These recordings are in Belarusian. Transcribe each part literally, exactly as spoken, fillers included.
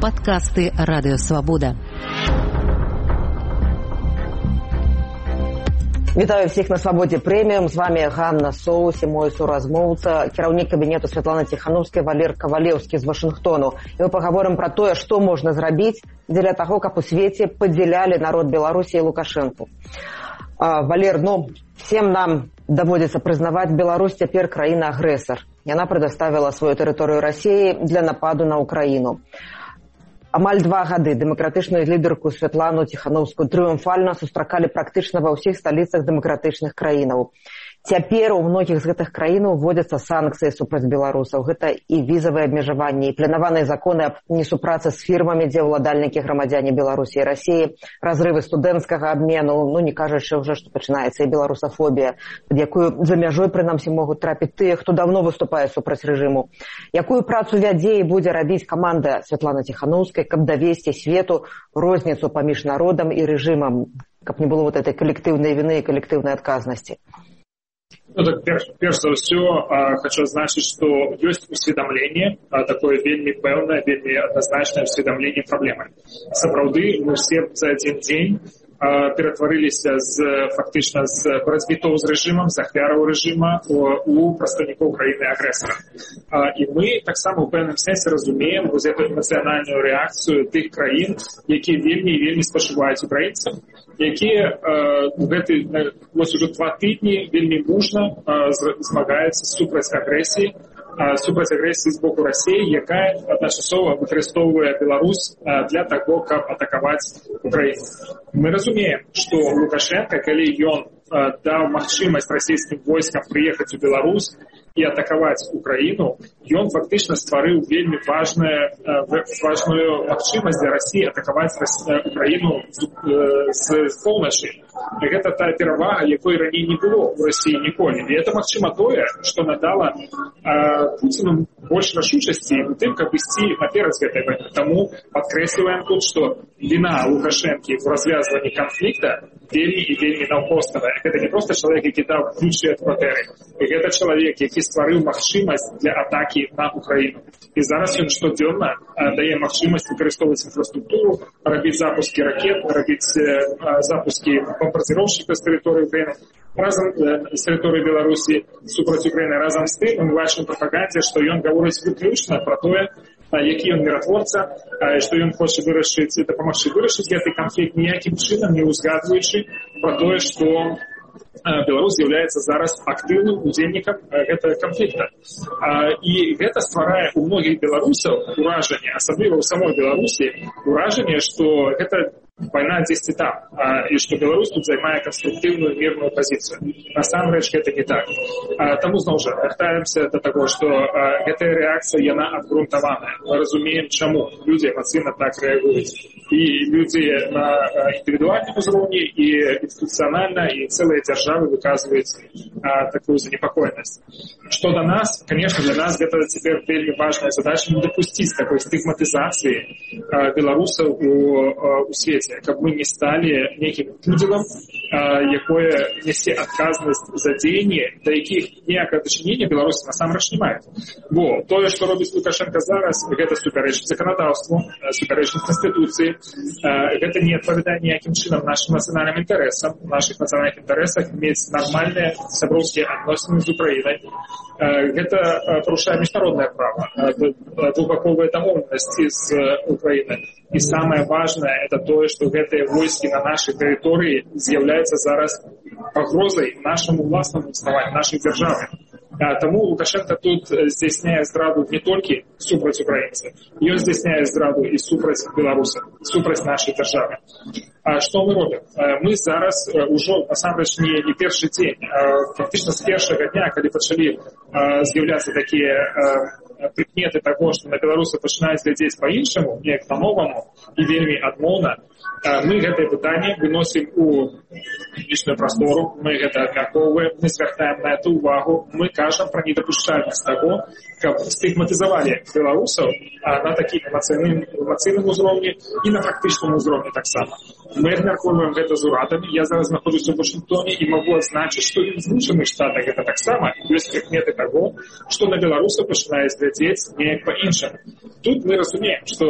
Падкасты Радыёвабода. Вітаю всіх на Свабодзе Прэміум. З вами Ганна Соус і мой суразмоўца, кіраўнік кабінету Святланы Ціханаўскай Валер Кавалеўскі з Вашынгтону. І мы пагаворым пра тое, што можна зрабіць дзеля таго, каб у свеце падзялялі народ Беларусі і Лукашэнку. А, Валер, ну, всем нам даводзіцца прызнаваць, Беларусь цяпер краіна-агрэсар. Яна прадоставіла сваю тэрыторыю Расіі для нападу на Украіну. Амаль два гады дэмакратычную лідарку Святлану Ціханаўскую трыумфальна сустракалі практычна ва ўсіх сталіцах дэмакратычных краінаў. Цяпер у многіх з гэтых краінаў вводзяцца санкцыі супраць беларусаў. Гэта і візавыя абмежаванні, і планаваныя законы аб несупрацы з фірмамі, дзе ўладальнікі грамадзяне Беларусі і Расіі, разрывы студэнцкага абмену, ну не кажучы ўжо, што пачынаецца і беларусафобія, пад якую за мяжой, прынамсі, могуць трапіць тыя, хто давно выступае супраць рэжыму. Якую працу вядзе і будзе рабіць каманда Святланы Ціханаўскай, каб давесці свету розніцу паміж народам і рэжымам, каб не было вот этой калектыўнай віны і калектыўнай адказнасці? Ну, так, перш, перш за ўсё, а, хочу азначыць, што ёсць усведамленне, а, такое вельмі пэўнае, вельмі адназначнае усведамленне праблемы. Сапраўды, мы все за адзін дзень а, ператварыліся з, фактычна з барацьбітоў з рэжымам, з ахвяраў рэжыма у прадстаўнікоў краіны-агрэсара. А, і мы таксама ў пэўным сэнсе разумеем вось эту эмацыянальную рэакцыю тых краін, якія вельмі і вельмі спачуваюць украінцам, якія э, гэты, вось ужо два тыдні вельмі мужна э, змагаюцца супраць агрэсіі, э, супраць агрэсіі з боку Расіі, якая адначасова выкарыстоўвае Беларусь э, для таго, каб атакаваць Украіну. Мы разумеем, што Лукашенко, калі ён э, даў магчымасць расійскім войскам прыехаць у Беларусь і атакаваць Украіну, ён фактычна стварыў вельмі важную, важную магчымасць для Расіі атакаваць Украіну з, з поўначы. Гэта тая перавага, якой раней не было ў Расіі ніколі. І гэта, магчыма, тое, што надала э, Пуціну больш рашучасці у тым, каб ісці наперад з гэтай вайны. Таму падкрэсліваем тут, што віна Лукашэнкі ў развязванні канфлікта вельмі і вельмі наўкоставая. Гэта не проста чалавек, які даў ключы ад кватэры. Гэта чалавек, які стварыў магчымасць для атакі на Украіну. І зараз ён штодзённа дае магчымасць выкарыстоўваць інфраструктуру, рабіць запускі ракет, рабіць запускі бомбардзіроўшчыкаў з тэрыторыі Украіны, разам з тэрыторыі Беларусі супраць Украіны. Разам з тым мы бачым у прапагандзе, што ён гаворыць выключна пра тое, які ён міратворца, што ён хоча вырашыць, дапамагчы вырашыць гэты канфлікт, ніякім чынам не ўзгадваючы пра тое, што Беларусь з'яўляецца зараз актыўным удзельнікам гэтага канфлікта. І гэта стварае у многіх беларусаў уражанне, асабліва ў самой Беларусі, уражанне, што гэта вайна дзесьці там, і што Беларусь тут займае канструктыўную мірную пазіцыю. Насамрэч гэта не так. Таму, зноў жа, вяртаемся да таго, што гэтая рэакцыя, яна абгрунтаваная. Мы разумеем, чаму людзі эмацыйна так рэагуюць. І людзі на індывідуальным узроўні, і інстытуцыянальна, і цэлыя дзяржавы выказваюць такую занепакоенасць. Што да нас, конечно, для нас гэта цяпер вельмі важная задача не дапусціць такой стыгматызацыі беларусаў у, у свеце, каб мы не сталі нейкім пудзелам, якое нясе адказнасць за дзеянні, да якіх ніякае дачынення беларусы насамрэч не маюць. Бо тое, што робіць Лукашенко зараз, гэта супярэчыць заканадаўству, супярэчыць канстытуцыі, гэта не адпавядае ніякім чынам нашым нацыянальным інтарэсам, у нашых нацыянальных інтарэсах мець нармальныя сяброўскія адносіны з Украінай. Гэта парушае міжнароднае права, двухбаковыя дамоўленасці з Украінай. І самае важнае, это тое, што гэтыя войскі на нашай тэрыторыі з'яўляюцца зараз пагрозай нашаму ўласнаму існаванню, нашай дзяржавы. Таму Лукашенко тут здзяйсняе здраду не толькі супраць украінцаў, ён здзяйсняе здраду і супраць беларусаў, супраць нашай дзяржавы. А што мы робім? Мы зараз ужо, насамрэч, не, не першы дзень, фактычна з першага дня, калі пачалі з'яўляцца такія прыкметы таго, што на беларусаў пачынаюць глядзець па-іншаму, неяк па-новаму і вельмі адмоўна, мы гэтае пытанне выносім у публічную прастору, мы гэта абмяркоўваем, мы звяртаем на эту увагу, мы кажам пра недапушчальнасць таго, каб стыгматызавалі беларусаў на такім эмацыйным, эмацыйным узроўні і на практычным узроўні таксама. Мы абмяркоўваем гэта з урадамі. Я зараз знаходжуся ў Вашынгтоне і магу адзначыць, што і в Злучаных Штатах гэта таксама ёсць прыкметы таго, што на беларусаў пачынаюць глядзець неяк па-іншаму. Тут мы разумеем, што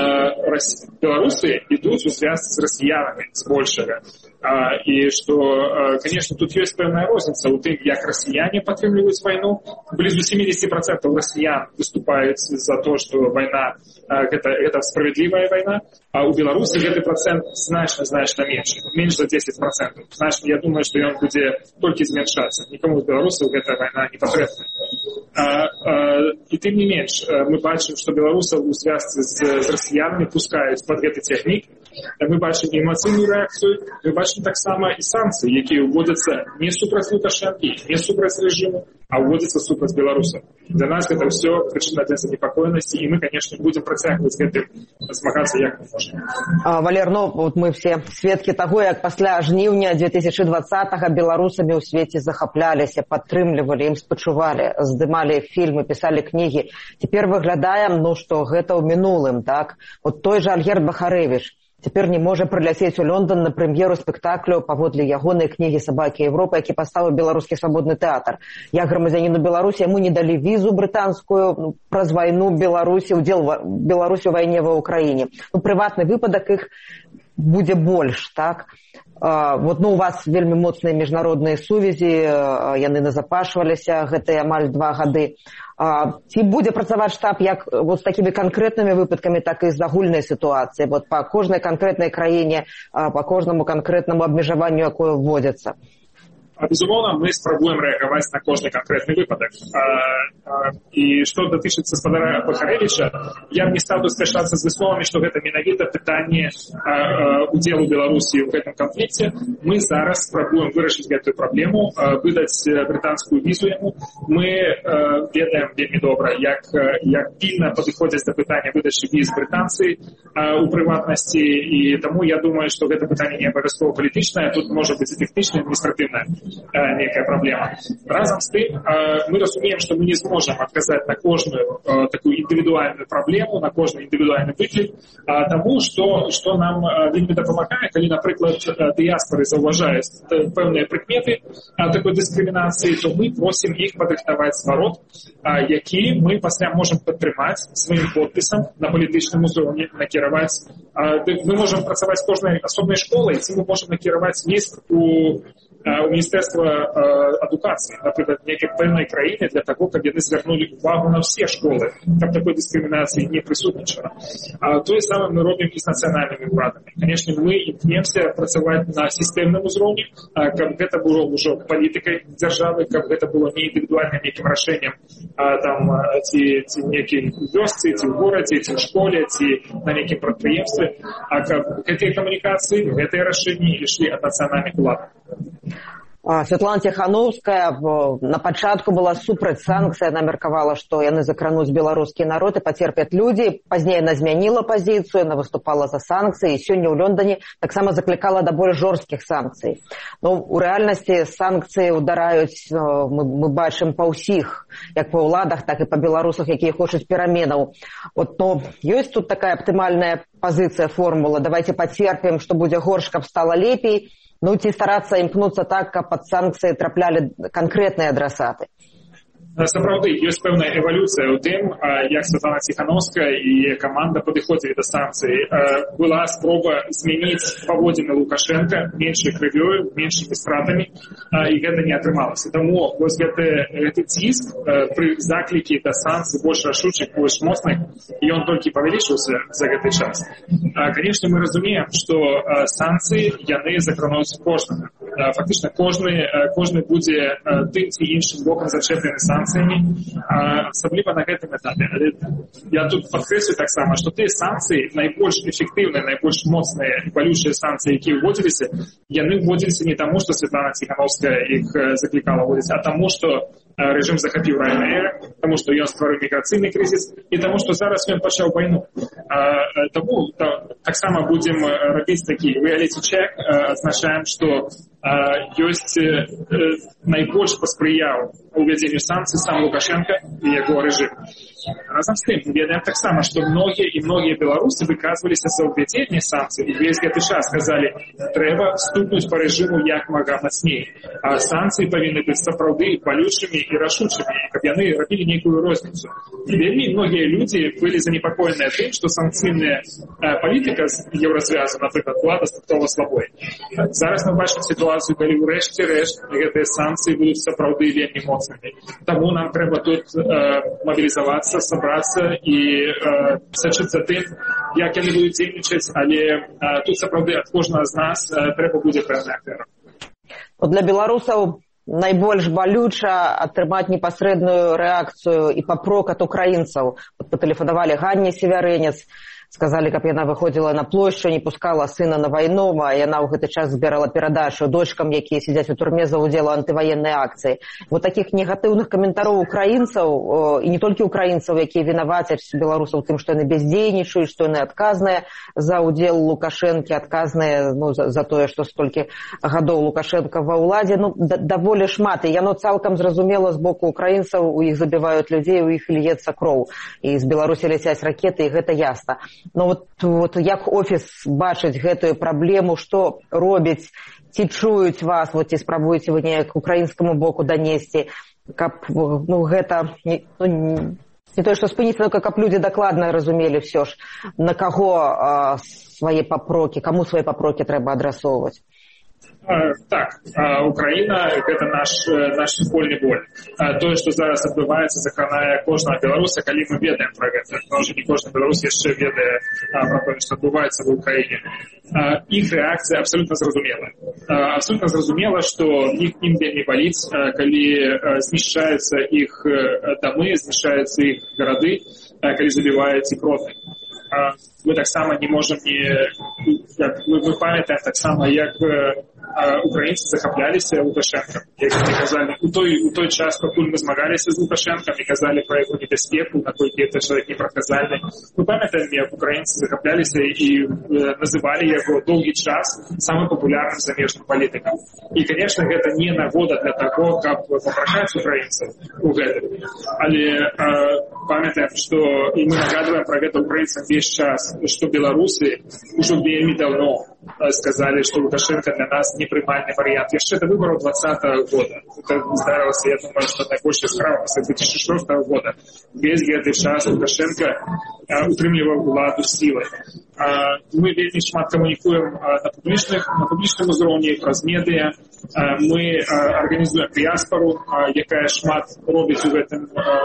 э, беларусы ідуць у звязцы з расіянамі збольшага. А, і што, конечно, тут ёсць пэўная розніца ў тым, як расіяне падтрымліваюць вайну. Блізу семьдесят процентов расіян выступаюць за то, што вайна гэта, гэта справядлівая вайна, а ў Беларусі гэты процент значна, значна менш, менш за десять процентов. Значна, я думаю, што ён будзе толькі змяншацца. Нікому з беларусаў гэта вайна не патрэбна. А, а, і тым не менш, мы бачым, што беларусаў у звязцы з, з расіянамі пускаюць пад гэты цягнік. Мы бачым эмацыйную рэакцыю, мы бачым таксама і санкцыі, якія ўводзяцца не супраць Лукашэнкі, не супраць рэжыму, а ўводзяцца супраць беларусаў. Для нас гэта ўсё прычына для занепакоенасці, і мы, конечно, будем працягваць гэтым змагацца як мы можем. А, Валер, ну вот мы все сведкі таго, як пасля жніўня две тысячи двадцатого беларусамі ў свеце захапляліся, падтрымлівалі, ім спачувалі, здымалі фільмы, пісалі кнігі. Цяпер выглядаем, ну што гэта ў мінулым, так? Вот той же Альгерд Бахарэвіч цяпер не можа прыляцець у Лондон на прэм'еру спектаклю паводле ягонай кнігі «Сабакі Европы», які паставіў беларускі свабодны тэатр. Я грамадзяніну Беларусі, яму не далі візу брытанскую ну, праз вайну Беларусі, удзел Беларусі ў вайне ва ўкраіне. Ну, прыватны выпадак іх будзе больш, так? А, вот, ну, у вас вельмі моцныя міжнародныя сувязі, яны назапашваліся гэтыя амаль два гады. А, ці будзе працаваць штаб як вот з такімі канкрэтнымі выпадкамі, так і з агульнай сітуацыяй, вот па кожнай канкрэтнай краіне, па кожнаму канкрэтнаму абмежаванню, якое вводзіцца? Безумоўна, мы спрабуем рэагаваць на кожны канкрэтны выпадак. А, а, і што датычыцца спадара Бахарэвіча, я б не стаў тут спяшацца з высновамі, што гэта менавіта пытанне а, а, удзелу Беларусі ў гэтым канфлікце. Мы зараз спрабуем вырашыць гэтую праблему, а, выдаць брытанскую візу яму. Мы а, ведаем вельмі добра, як, як пільна падыходзяць да пытання выдачы віз брытанцы а, у прыватнасці, і таму я думаю, што гэта пытанне не абавязкова палітычнае, тут можа быць і тэхнічнае, адміністратыўнае некая проблема. Разом с тым, мы разумеем, что мы не сможем отказать на каждую такую индивидуальную проблему, на каждый индивидуальный выклик, тому, что, что нам вельмі дапамагае, калі, напрыклад, дыяспоры заўважаюць пэўныя прыкметы такой дыскрымінацыі, то мы просім іх падрыхтаваць зварот, які мы пасля можем падтрымаць сваім подпісам на палітычным узроўні, накіраваць. Мы можем працаваць з кожнай асобнай школай, ці мы можем накіраваць ліст у у Міністэрства адукацыі, напрыклад, некай пэўнай краіны для таго, каб яны звярнулі увагу на ўсе школы, каб такой дыскрымінацыі не прысутнічала. Тое самае мы робім і з нацыянальнымі ўрадамі. Канешне, мы імкнемся працаваць на сістэмным узроўні, каб гэта было ўжо палітыкай дзяржавы, каб гэта было не індывідуальным нейкім рашэннем там ці, ці некай вёсцы, ці ў горадзе, ці ў школе, ці на нейкім прадпрыемстве, а каб гэтыя камунікацыі, гэтыя рашэнні ішлі ад нацыянальных уладаў. Святлана Ціхановская на пачатку была супраць санкцый, яна меркавала, што яны закрануць беларускі народ і пацерпяць людзі. Пазней яна змяніла пазіцыю, яна выступала за санкцыі, і сёння ў Лондоне таксама заклікала да больш жорсткіх санкцый. Ну, у рэальнасці санкцыі удараюць, мы, мы бачым па ўсіх, як па ўладах, так і па беларусах, якія хочуць пераменаў. От, ну, ёсць тут такая аптымальная пазіцыя, формула, давайте пацерпім, што будзе горш, каб стала лепей. Ну, ці старацца імкнуцца так, каб пад санкцыі траплялі канкрэтныя адрасаты? Сапраўды, ёсць пэўная эвалюцыя ў тым, як Святлана Ціхановская і каманда падыходзілі да санкцый. Была спроба змяніць паводзіны Лукашенка меншай крывёю, меншымі стратамі, і гэта не атрымалася. Таму вось гэты, гэты ціск пры заклікі да санкцый больш рашучых, больш моцных, і ён толькі павялічыўся за гэты час. Канешне, мы разумеем, што санкцыі яны закрануць кожнага. Фактычна кожны, кожны будзе тым ці іншым бокам зачэплены санкцыямі, асабліва на гэтым этапе. Я тут падкрэслю таксама, што тыя санкцыі найбольш эфектыўныя, найбольш моцныя і балючыя санкцыі, якія ўводзіліся, яны ўводзіліся не таму, што Святлана Ціхановская іх заклікала ўводзіць, а таму, што рэжым захапіў Ryanair, таму, што ён стварыў міграцыйны крызіс і таму, што зараз ён пачаў вайну. Таму таксама будзем рабіць такі reality check, адзначаем, што ёсць найбольш паспрыяў увядзенню санкцый сам Лукашенко і яго рэжым. Разам з тым, ведаем таксама, што многія і многія беларусы выказваліся за ўвядзенне санкцый. Увесь гэты час сказалі, трэба стукнуць па рэжыму як мага мацней. А санкцыі павінны быць сапраўды балючымі і рашучымі, каб яны рабілі нейкую розніцу. І вельмі многія людзі былі занепакоеныя тым, што санкцыйная палітыка з еўразвязу, напрыклад, была дастаткова слабой. Зараз мы бачым сітуацыю, калі ўрэшце рэшт гэтыя санкцыі будуць сапраўды вельмі моцнымі. Таму нам трэба тут э, мабілізавацца, сабрацца і э, сачыць за тым, як яны будуць дзейнічаць, але э, тут сапраўды ад кожнага з нас э, трэба будзе пэўная ахвяра. Для беларусаў найбольш балюча атрымаць непасрэдную рэакцыю і папрок ад украінцаў. Патэлефанавалі Ганне Севярэнец, сказалі, каб яна выходзіла на плошчу, не пускала сына на вайну, а яна ў гэты час збірала перадачу дочкам, якія сядзяць у турме за ўдзел у антываеннай акцыі. Вот такіх негатыўных каментароў украінцаў, і не толькі украінцаў, якія вінавацяць беларусаў тым, што яны бяздзейнічаюць, што яны адказныя за ўдзел Лукашэнкі, адказныя ну, за, за тое, што столькі гадоў Лукашэнка ва ўладзе, ну, да, даволі шмат. І яно цалкам зразумела з боку украінцаў, у іх забіваюць людзей, у іх льецца кроў. І з Беларусі ляцяць ракеты, і гэта ясна. Ну вот, вот як офіс бачыць гэтую праблему, што робіць, ці чуюць вас, вот, ці спрабуеце вы неяк украінскаму боку данесці, каб ну, гэта не, ну, не тое, што спыніцца, но каб людзі дакладна разумелі ўсё ж, на каго а, свае папрокі, каму свае папрокі трэба адрасоўваць. Так, Украіна – гэта наш, наш супольны боль. Тое, што зараз адбываецца, закранае кожнага беларуса, калі мы ведаем пра гэта. Но ўжо не кожны беларус яшчэ ведае пра тое, што адбываецца в Украіне. Іх рэакцыя абсалютна зразумелая. Абсалютна зразумела, што іх ім вельмі баліць, калі знішчаюцца іх дамы, знішчаюцца іх гарады, калі забіваюць іх родных. Мы таксама не можам не... Мы, мы памятаем таксама, як украінцы захапляліся Лукашэнкам. Як мы казалі, у той, у той час, пакуль мы змагаліся з Лукашэнкам і казалі пра яго небяспеку, наколькі гэта чалавек непрадказальны. Мы памятаем, як украінцы захапляліся і называлі яго доўгі час самым папулярным замежным палітыкам. І, конечно, гэта не нагода для таго, каб папракаць украінцаў у гэтым. Але э, памятаем, што і мы нагадваем пра гэта украінцам весь час, што беларусы ўжо вельмі даўно сказалі, што Лукашенко для нас непрымальны варыянт. Яшчэ да выбараў двадцатого года. Это здарылася, я думаю, што найбольшая справа пасля две тысячи шестого года. Весь гэты час Лукашенко утрымліваў уладу сілай. Мы вельмі шмат камунікуем на публічных, на публічным узроўні, праз медыа. Мы арганізуем дыяспору, якая шмат робіць у гэтым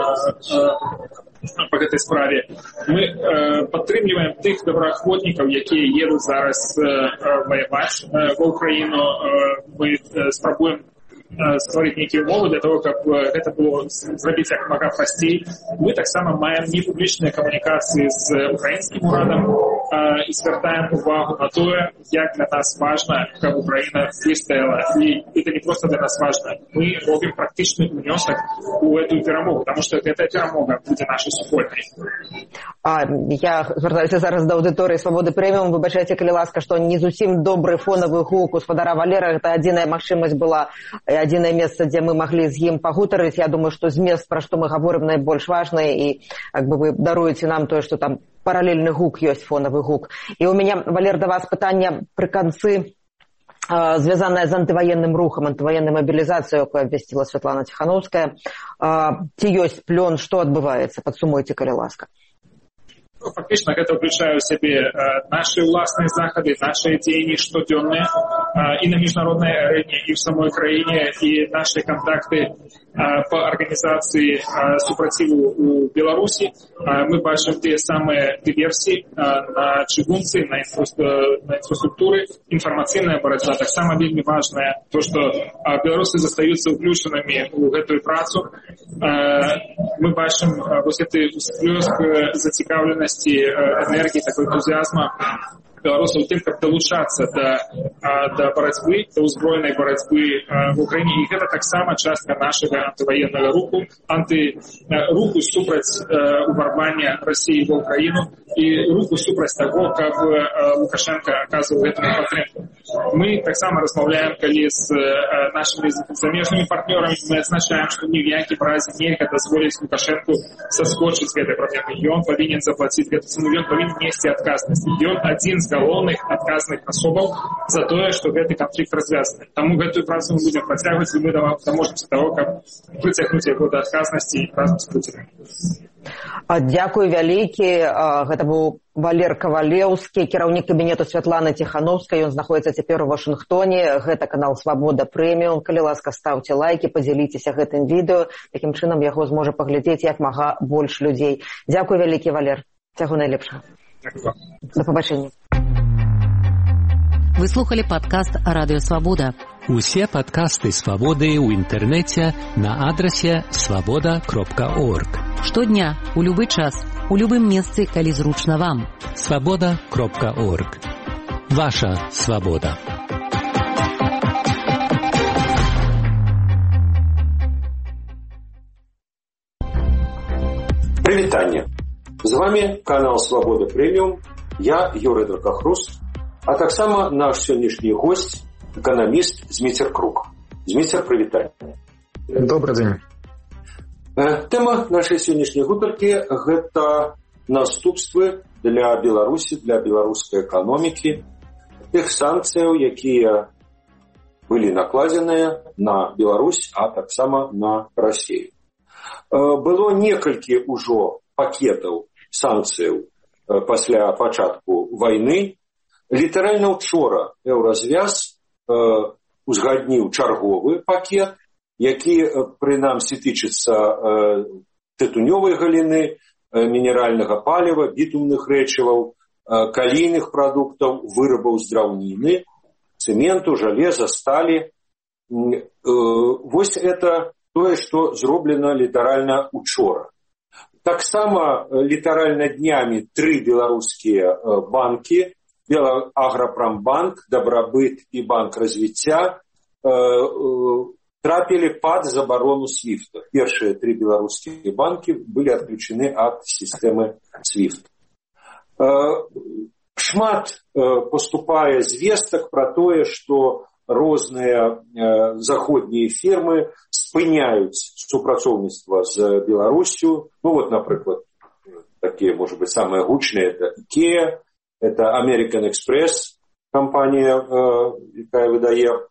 по гэтай справе. Мы э, падтрымліваем тых добраахвотнікаў, якія едуць зараз э, ваяваць э, ва Ўкраіну. Э, мы э, спрабуем стварыць нейкія умовы для того, каб гэта было зрабіць як мага прасцей. Мы таксама маем непублічныя камунікацыі з украінскім урадам і звяртаем увагу на тое, як для нас важна, каб Украіна выстаяла. І это не просто для нас важна. Мы робім практычны унёсак у эту перамогу, потому что эта перамога будзе нашай супольнай. А, я звяртаюся зараз да аўдыторыі Свабоды Прэміум. Выбачайце, калі ласка, што не зусім добры фонавы гук у спадара Валера. Гэта адзіная магчымасць была, адзінае месца, дзе мы маглі з ім пагутарыць. Я думаю, што змест, пра што мы гаворым, найбольш важны, і як бы вы даруеце нам тое, што там паралельны гук ёсць, фонавы гук. І у мяне, Валер, да вас пытанне пры канцы, звязанае з антываенным рухам, антываеннай мабілізацыяй, якую абвясціла Святлана Ціханаўская. Ці ёсць плён, што адбываецца? Падсумуйце, калі ласка. Фактычна гэта ўключае ў сябе нашы ўласныя захады, нашы дзеянні штодзённыя і на міжнароднай арэне, і ў самой краіне, і нашы кантакты по арганізацыі супраціву ў Беларусі. Мы бачым тыя самыя дыверсіі на чыгунцы, на інфраструктуры, інфармацыйная барацьба таксама вельмі важная. То, што беларусы застаюцца ўключанымі ў гэтую працу. Мы бачым вось гэты ўсплёск зацікаўленасці, энергіі, такой энтузіазма беларусаў тым, каб далучацца да, да барацьбы, да ўзброенай барацьбы в Украіне. І гэта таксама частка нашага антываеннага руху, антыруху супраць уварвання Расіі ва Ўкраіну і руху супраць таго, каб Лукашенко аказваў гэтую падтрымку. Мы таксама размаўляем, калі з нашими замежнымі партнёрамі, мы адзначаем, што ні в якім разе нельга дазволіць Лукашенку саскочыць з гэтай праблемы. Ён павінен заплаціць гэту цену, ён павінен несці адказнасць. Ён адзін з галоўных адказных асобаў за тое, што гэты канфлікт развязаны. Таму гэтую працу мы будзем працягваць, і мы даможемся таго, каб прыцягнуць яго да адказнасці і разам з Пуцінам. Дзякуй вялікі. Гэта быў Валер Кавалеўскі, кіраўнік кабінету Святланы Ціхановскай. Ён знаходзіцца цяпер у Вашынгтоне. Гэта канал Свабода Прэміум. Калі ласка, ставце лайкі, падзяліцеся гэтым відэо. Такім чынам яго зможа паглядзець як мага больш людзей. Дзякуй вялікі, Валер. Всяго найлепшага. До побачення. Вы слухали падкаст Радыё Свабода. Усе падкасты Свабоды ў інтэрнэце на адрасе свабода кропка орг. Штодня, у любы час, у любым месцы, калі зручна вам. свабода кропка орг. Ваша свабода. Прывітанне. З вами канал Свабода Прэміум. Я Юрый Дракахруст, а таксама наш сённяшні госць, эканаміст Зміцер Крук. Зміцер, прывітанне. Добрый дзень. Тэма нашай сённяшняй гутаркі – гэта наступствы для Беларусі, для беларускай эканомікі, тых санкцыяў, якія былі накладзеныя на Беларусь, а таксама на Расію. Было некалькі ўжо пакетаў санкцыяў пасля пачатку вайны. Літаральна ўчора Еўразвяз узгадніў чарговы пакет, які прынамсі тычыцца тытунёвай галіны, мінеральнага паліва, бітумных рэчываў, калійных прадуктаў, вырабаў з драўніны, цэменту, жалеза, сталі. Вось это тое, што зроблена літаральна учора. Таксама літаральна днямі тры беларускія банкі, Белаграпрамбанк, Дабрабыт і Банк развіцця, трапілі пад забарону свифта. Першыя тры беларускія банкі былі адключены ад сістэмы свифт. Шмат поступае звестак пра тое, што розныя заходнія фірмы спыняюць супрацоўніцтва з Беларусю. Ну вот, напрыклад, такія, может быть, самыя гучныя, это IKEA, это American Express, компанія, якая выдае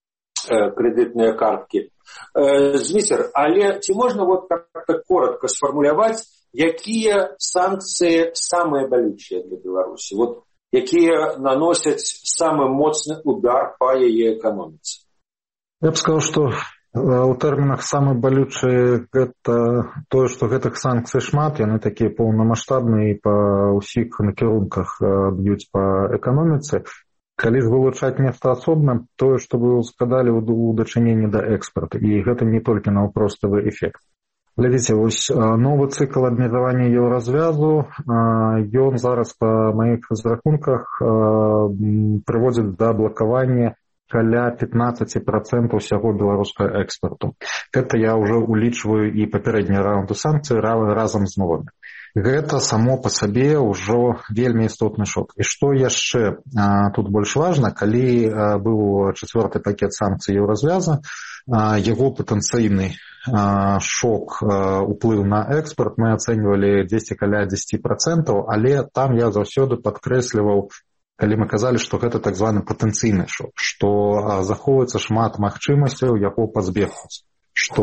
крэдытныя карткі. Зміцер, але ці можна вот так коротко сфармуляваць, якія санкцыі самыя балючыя для Беларусі? Вот якія наносяць самы моцны удар па яе эканоміцы? Я б сказаў, што у тэрмінах самы балючы гэта тое, што гэтых санкцый шмат, яны такія поўнамаштабныя і па ўсіх накірунках б'юць па эканоміцы. Калі вылучаць нешта асобна, тое, што вы узгадалі ў дачыненні да экспарту, і гэта не толькі наўпроставы эфект. Глядзіце, вось новы цыкл абмежавання еўразвязу, ён зараз па маіх разрахунках прыводзіць да блакавання каля пятнаццаць працэнтаў усяго беларускага экспарту. Гэта я ўжо улічваю і папярэднія раунды санкцый разам з новымі. Гэта само па сабе ўжо вельмі істотны шок. І што яшчэ а, тут больш важна, калі а, быў чацвёрты пакет санкцый еўразвяза, а, яго патэнцыйны а, шок, а, уплыў на экспарт мы ацэньвалі дзесьці каля дзесяць працэнтаў, але там я заўсёды падкрэсліваў, калі мы казалі, што гэта так званы патэнцыйны шок, што захоўваецца шмат магчымасцяў яго пазбегнуць. Што,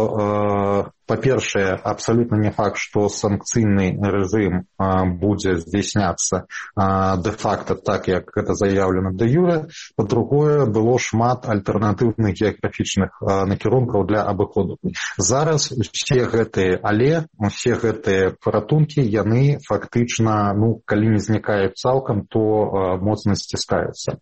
э, па-першае, абсалютна не факт, што санкцыйны рэжым э, будзе здзяйсняцца э, дэ-факта так, як гэта заяўлена дэ-юрэ. Па-другое, было шмат альтэрнатыўных геаграфічных э, накірункаў для абыходу. Зараз усе гэтыя але, усе гэтыя паратункі, яны фактычна, ну, калі не знікаюць цалкам, то э, моцна сціскаюцца.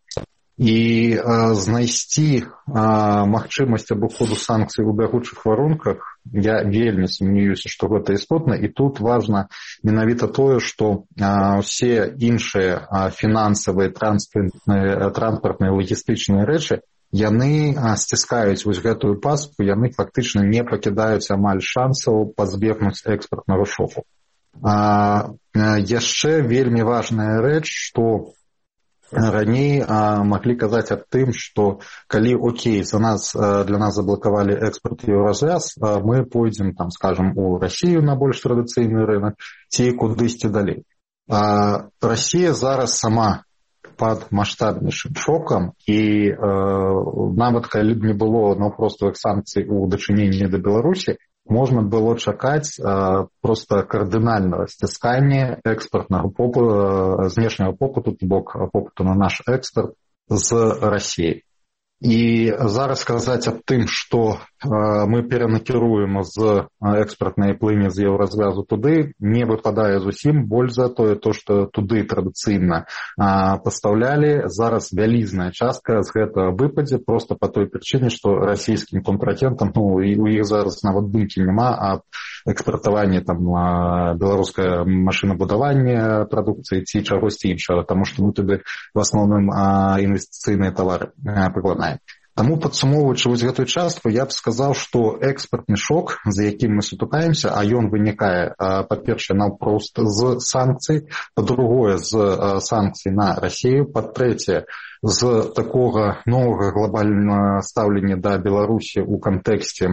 І э, знайсці э, магчымасць абыходу санкцый у бягучых варунках, я вельмі сумняваюся, што гэта істотна, і тут важна менавіта тое, што э, усе іншыя э, фінансавыя, транспартныя, транспартныя, лагістычныя рэчы, яны э, сціскаюць вось гэтую паску, яны фактычна не пакідаюць амаль шансаў пазбегнуць экспартнага шоку. Э, э, яшчэ вельмі важная рэч, што раней маглі казаць аб тым, што калі окей, за нас, для нас заблакавалі экспорт і еўразвяз, мы пойдзем, там, скажем, у Расію на больш традыцыйны рынок ці кудысьці далей. Расія зараз сама пад маштабнейшым шокам, і э, нават калі б не было наўпроставых санкцый у дачыненні да Беларусі, можна было чакаць э, проста кардынальнага сціскання экспартнага попыту, знешняга попыту, то бок попыту на наш экспорт з Расіі. І зараз сказаць аб тым, што э, мы перанакіруем з экспартнай плыні з еўразвязу туды, не выпадае зусім, больш за тое, то, што туды традыцыйна э, пастаўлялі, зараз вялізная частка з гэтага выпадзе, проста па той прычыне, што расійскім контрагентам, ну, і у іх зараз нават думкі няма аб экспартаванні там беларускае машынабудаванне прадукцыі ці чагосьці іншага, таму што мы туды в асноўным э, інвестыцыйныя тавары э, прыкладаем. Таму, падсумоўваючы вось гэтую частку, я б сказаў, што экспартны шок, за якім мы сутыкаемся, а ён вынікае, па-першае, наўпрост з санкцый, па-другое, з санкцый на Расію, па-трэцяе, з такога новага глобальнага стаўлення да Беларусі ў кантэксце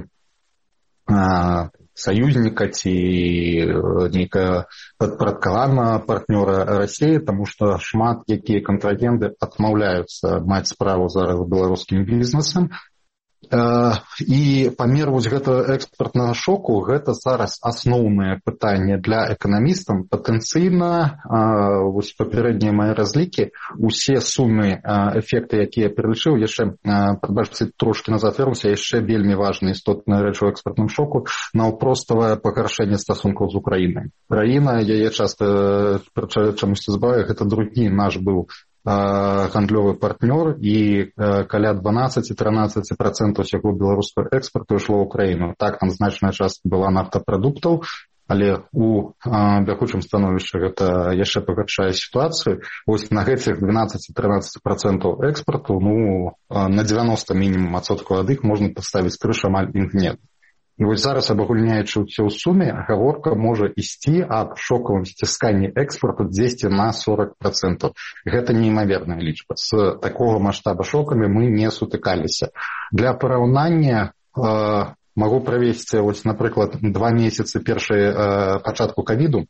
саюзніка ці нейкага падпарадкаванага партнёра Расіі, таму што шмат якія кантрагенты адмаўляюцца маць справу зараз з беларускім бізнесам. І памер вось гэтага экспартнага шоку гэта зараз асноўнае пытанне для эканамістаў. Патэнцыйна вось папярэднія мае разлікі, усе сумы эфекты, якія пералічыў, яшчэ падбачыце трошкі назад вернуся, яшчэ вельмі важная істотная рэч у экспартным шоку наўпроставае пагаршэнне стасункаў з Украінай. Краіна, яе часта чамусьці забывае, гэта другі наш быў гандлёвы партнёр, і каля дванаццаць-трынаццаць працэнтаў усяго беларускага экспарту ішло ў Украіну. Так, там значная частка была нафтапрадуктаў, але у бягучым становішчы гэта яшчэ пагаршае сітуацыю. Вось на гэтых дванаццаць-трынаццаць працэнтаў экспарту, ну, на дзевяноста мінімум адсоткаў ад іх можна паставіць крыш амаль імгненна. І вось зараз, абагульняючы ўсё ў суме, гаворка можа ісці аб шокавым сцісканні экспарту дзесьці на сорок працэнтаў. Гэта неймаверная лічба. З такога маштаба шокамі мы не сутыкаліся. Для параўнання э, магу правесці, ось, напрыклад, два месяцы першай э, пачатку ковіду, э,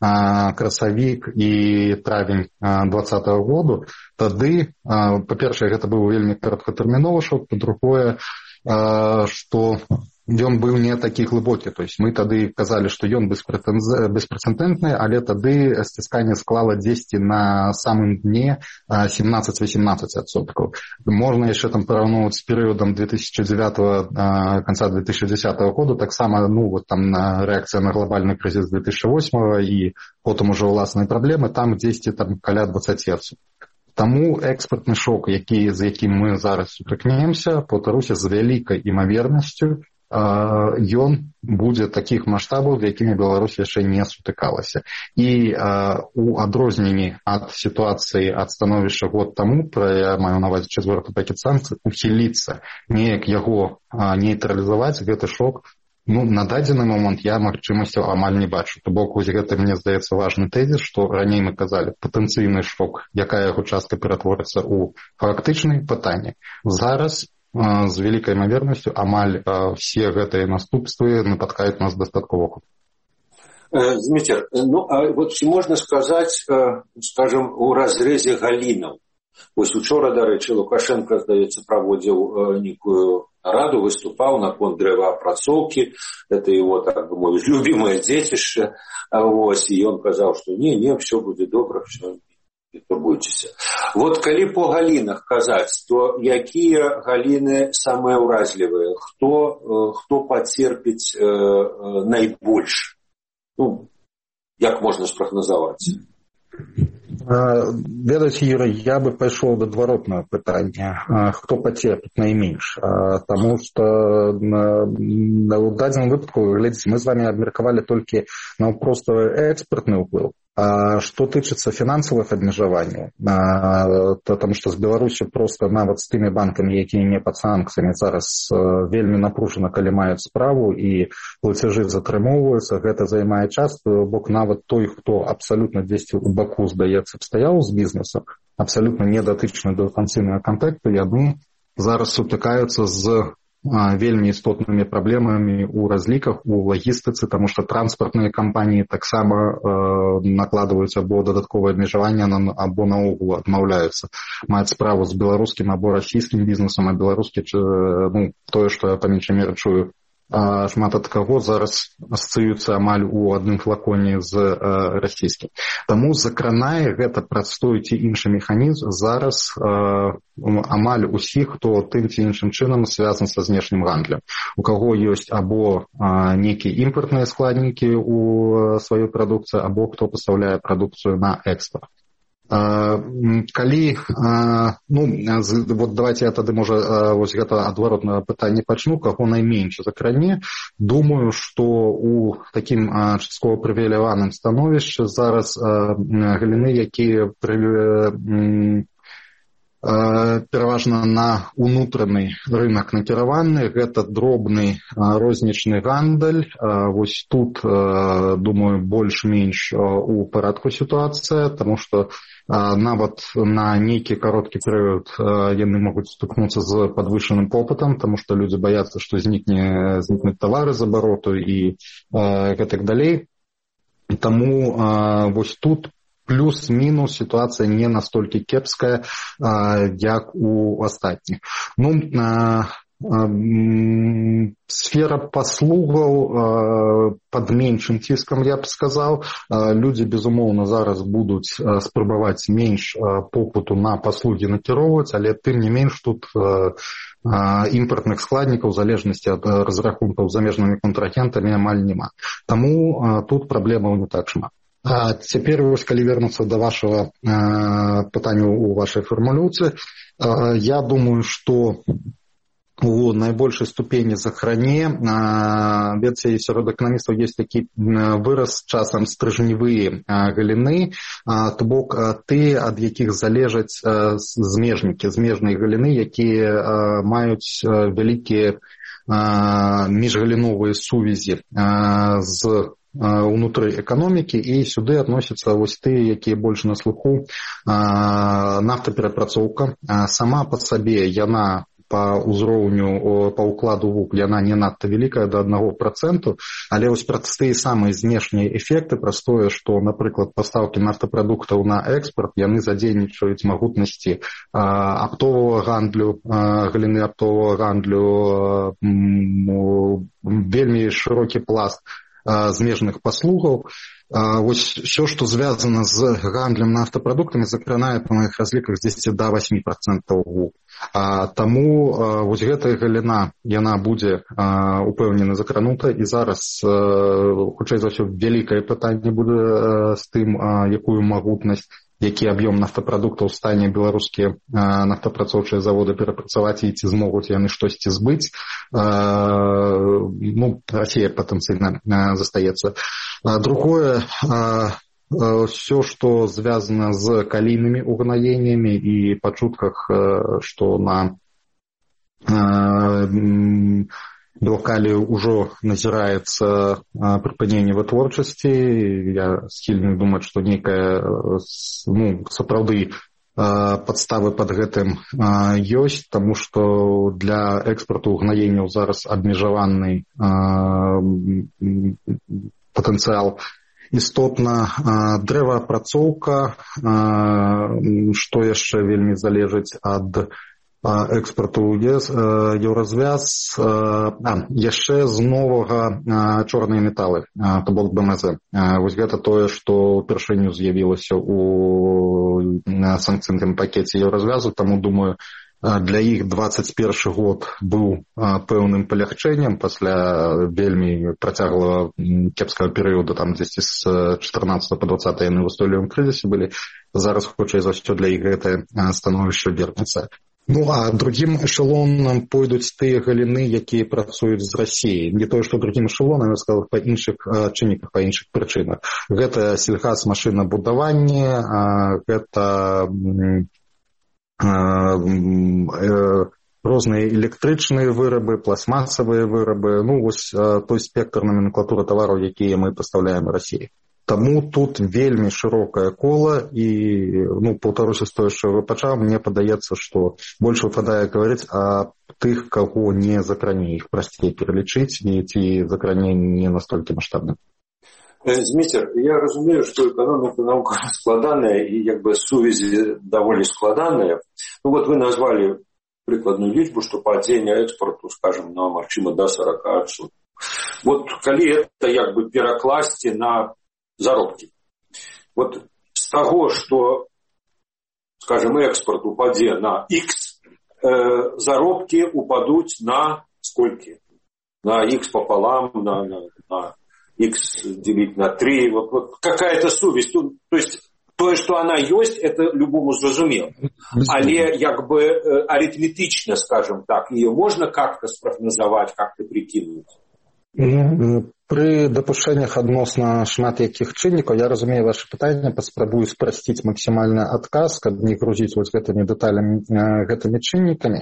красавік і травень двадцатага году, тады, э, па-першае, гэта быў вельмі кароткатэрміновы шок, па-другое, э, што ён быў не такі глыбокі, то есть мы тады казалі, што ён беспрэцэдэнтны, але тады сцісканне склала дзесьці на самым дне семнаццаць-васемнаццаць адсоткаў. Можна яшчэ там параўноўваць з перыядам две тысячи девятого, канца две тысячи десятого году, таксама, ну, вот там рэакцыя на глобальны крызіс две тысячи восьмого і потым ужо ўласныя праблемы, там дзесьці там каля дваццаць адсоткаў. Таму экспартны шок, які, з якім мы зараз сутыкнемся, паўтаруся, з вялікай імавернасцю, ён будзе такіх маштабаў, з якімі Беларусь яшчэ не сутыкалася. І а, у адрозненні ад сітуацыі, ад становішча год таму, пра я маю на ўвазе чацвёрты пакет санкцый, ухіліцца, неяк яго а, нейтралізаваць, гэты шок, ну, на дадзены момант я магчымасцяў амаль не бачу. То бок, вось гэта, мне здаецца, важны тэзіс, што раней мы казалі, патэнцыйны шок, якая яго частка ператворыцца ў фактычныя пытанні. Зараз з вялікай імавернасцю амаль все гэтыя наступствы напаткаюць нас дастаткова хутка. Дмитрий, ну, а вот можно сказать, скажем, у разрезе галінаў. Вось учора, дарэчы, Лукашенко, здаецца, праводзіў некую раду, выступаў наконт дрэваапрацоўкі, это его, так бы мовіць, любимое дзецішча, вось, і ён казаў, што не, не, все будзе добра, все не турбуйцеся. Вот калі по галінах казаць, то якія галіны самыя ўразлівыя? Хто, хто пацерпіць э, найбольш? Ну, як можна спрагназаваць? Ведаеце, Юрый, я бы пайшоў да адваротнага пытання. Хто пацерпіць найменш? Таму што ў дадзеным выпадку, глядзіце, мы з вами абмеркавалі толькі наўпроставы экспартны ўплыў. А што тычыцца фінансавых абмежаванняў, потому што з Беларусю проста нават з тымі банкамі, якія не пад санкцыямі, зараз вельмі напружана, калі маюць справу і плацяжы затрымоўваюцца, гэта займае час, бок нават той, хто абсалютна дзесьці ў баку здаецца іншых абстаяў з бізнесу, абсалютна не датычны да функцыйнага кантакту, яны зараз сутыкаюцца з вельмі істотнымі праблемамі ў разліках, у лагістыцы, таму што транспартныя кампаніі таксама накладваюць або дадатковае абмежаванне, або наогул адмаўляюцца маць справу з беларускім або расійскім бізнесам, а беларускі, ну, тое, што я па меншай меры чую, шмат ад каго зараз асацыююцца амаль у адным флаконе з расійскім. Таму закранае гэта праз той ці іншы механізм зараз амаль усіх, хто тым ці іншым чынам звязан са знешнім гандлем. У каго ёсць або нейкія імпартныя складнікі ў сваёй прадукцыі, або хто пастаўляе прадукцыю на экспорт. Калі, ну, вот давайте я тады, можа, вось гэта адваротнае пытанне пачну, каго найменш закране. Думаю, што у такім часткова прывілеяваным становішчы зараз галіны, якія пераважна на ўнутраны рынак накіраваны, гэта дробны рознічны гандаль. Вось тут, думаю, больш-менш у парадку сітуацыя, таму што нават на нейкі кароткі перыяд яны могуць стукнуцца з падвышаным попытам, таму што людзі баяцца, што знікне знікнуць тавары з абароту і гэтак далей. Таму вось тут плюс-мінус сітуацыя не настолькі кепская, як у астатніх. Ну, сфера паслугаў пад меншым ціскам, я б сказаў. Людзі, безумоўна, зараз будуць спрабаваць менш попыту на паслугі накіроўваць, але тым не менш тут імпартных складнікаў, у залежнасці ад разрахункаў з замежнымі контрагентамі, амаль няма. Таму тут праблемаў не так шмат. А цяпер, калі вернуцца да вашага пытання у вашай фармулёўцы, я думаю, што у найбольшай ступені захране, ведаце, сярод эканамістаў ёсць такі выраз часам стрыжневыя галіны, то бок тыя, ад якіх залежаць змежнікі, змежныя галіны, якія маюць вялікія міжгаліновыя сувязі з унутры эканомікі, і сюды адносяцца вось тыя, якія больш на слуху. Нафтаперапрацоўка сама па сабе, яна па ўзроўню, па ўкладу вуглю, яна не надта вялікая, да аднаго працэнту, але вось праз тыя самыя знешнія эфекты, праз тое, што, напрыклад, пастаўкі нафтапрадуктаў на экспарт, яны задзейнічаюць магутнасці аптовага гандлю, галіны аптовага гандлю, вельмі шырокі пласт змежных паслугаў. Вось все, што звязана з гандлем нафтапрадуктамі, закранае па маіх разліках з дзесяці да васьмі працэнтаў. Таму вось гэтая галіна, яна будзе упэўнена закранута, і зараз, хутчэй за ўсё, вялікае пытанне будзе з тым, якую магутнасць, які аб'ём нафтапрадуктаў стане беларускія нафтапрацоўчыя заводы перапрацаваць, і ці змогуць яны штосьці збыць. Ну, Расія патэнцыйна застаецца. Другое, все, што звязана з калійнымі угнаеннямі, і па чутках, што на Белкалі ўжо назіраецца прыпыненне вытворчасці. Я схільны думаць, што нейкая, ну, сапраўды падставы пад гэтым ёсць, таму што для экспарту угнаенняў зараз абмежаваны патэнцыял. Істотна дрэваапрацоўка, што яшчэ вельмі залежыць ад экспарту Еўразвяз, а, яшчэ з новага чорныя металы, то бок бэ эм зэ. Вось гэта тое, што ўпершыню з'явілася ў санкцыйным пакеце Еўразвязу, таму, думаю, для іх дваццаць першы год быў пэўным палягчэннем пасля вельмі працяглага кепскага перыяду, там дзесьці з чатырнаццатага па дваццаты яны ў устойлівым крызісе былі. Зараз, хутчэй за ўсё, для іх гэтае становішча вернецца. Ну, а другім эшелонам пойдуць тыя галіны, якія працуюць з Расіяй. Не тое, што другім эшелонам, я сказал, па іншых чынніках, па іншых прычынах. Гэта сельгасмашынабудаванне, гэта розныя электрычныя вырабы, пластмасавыя вырабы, ну, вось той спектр номенклатуры тавараў, якія мы пастаўляем Расіі. Таму тут вельмі шырокае кола і, ну, паўтаруся з тое, што вы пачаў, мне падаецца, што больш выпадае гаварыць о тых, каго не закране, іх прасцей пералічыць, і ці закране не настолькі маштабна. Зміцер, я разумею, што эканоміка наука складаная і як бы сувязі даволі складаныя. Ну вот вы назвалі прыкладную лічбу, што падзенне экспорту, скажем, на магчыма да сорок адсоткаў. Вот калі это як бы перакласці на заробкі. Вот з таго, што, скажем, экспорт упадзе на X, э, заробкі упадуць на сколькі? На X пополам, на, на, на X делить на три. Вот, вот какая-то сувязь. То есть тое, што она ёсць, это любому зразумела. Але як бы э, арифметично, скажем так, ее можно как-то спрогнозовать, как-то прикинуть? Пры дапушчэннях адносна шмат якіх чыннікаў, я разумею ваше пытанне, паспрабую спрасціць максімальны адказ, каб не грузіць вось гэтымі дэталямі, гэтымі чыннікамі.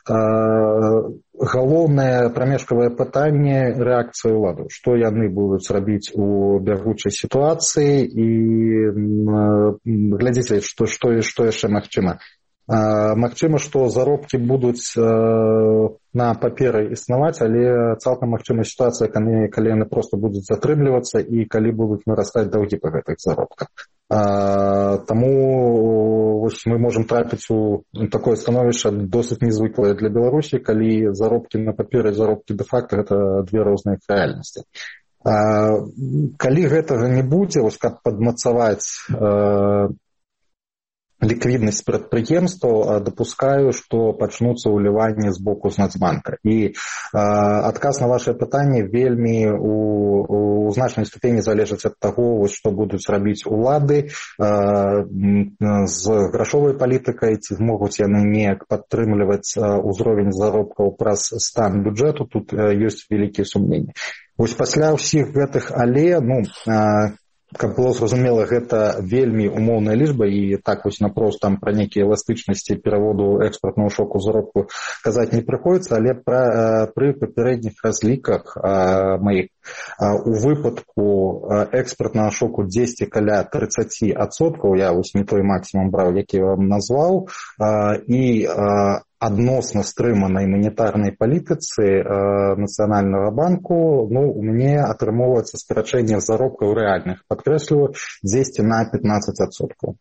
Галоўнае прамежкавае пытанне рэакцыі ўладаў. Што яны будуць рабіць у бягучай сітуацыі і глядзіце, што, што, што яшчэ магчыма. Магчыма, што заробкі будуць на паперы існаваць, але цалкам магчыма сітуацыя, калі, калі яны проста будуць затрымлівацца і калі будуць нарастаць даўгі па гэтых заробках. Таму вось, мы можам трапіць у такое становішча досыць незвыклае для Беларусі, калі заробкі на паперы і заробкі дэ-факта гэта две розныя рэальнасці. Калі гэтага не будзе, вось каб падмацаваць ліквіднасць прадпрыемстваў, дапускаю, што пачнуцца ўліванні з боку з Нацбанка. І э, адказ на ваше пытанне вельмі у, у значнай ступені залежыць ад таго, вось, што будуць рабіць улады э, з грашовай палітыкай, ці змогуць яны неяк падтрымліваць э, узровень заробкаў праз стан бюджэту, тут э, ёсць вялікія сумненні. Вось пасля ўсіх гэтых але, ну, э, каб было зразумела, гэта вельмі умоўная лічба, і так вось напрост там пра нейкія эластычнасці пераводу экспартнага шоку заробку казаць не прыходзіцца, але пра, пры папярэдніх разліках а, маіх а, у выпадку экспартнага шоку дзесьці каля тридцать адсоткаў, я вось не той максімум браў, які я вам назваў, а, і а, адносна стрыманай манетарнай палітыцы э, Нацыянальнага банку, ну, у мяне атрымоўваецца скарачэнне заробкаў рэальных, падкрэсліваю, дзесьці на пятнадцать адсоткаў.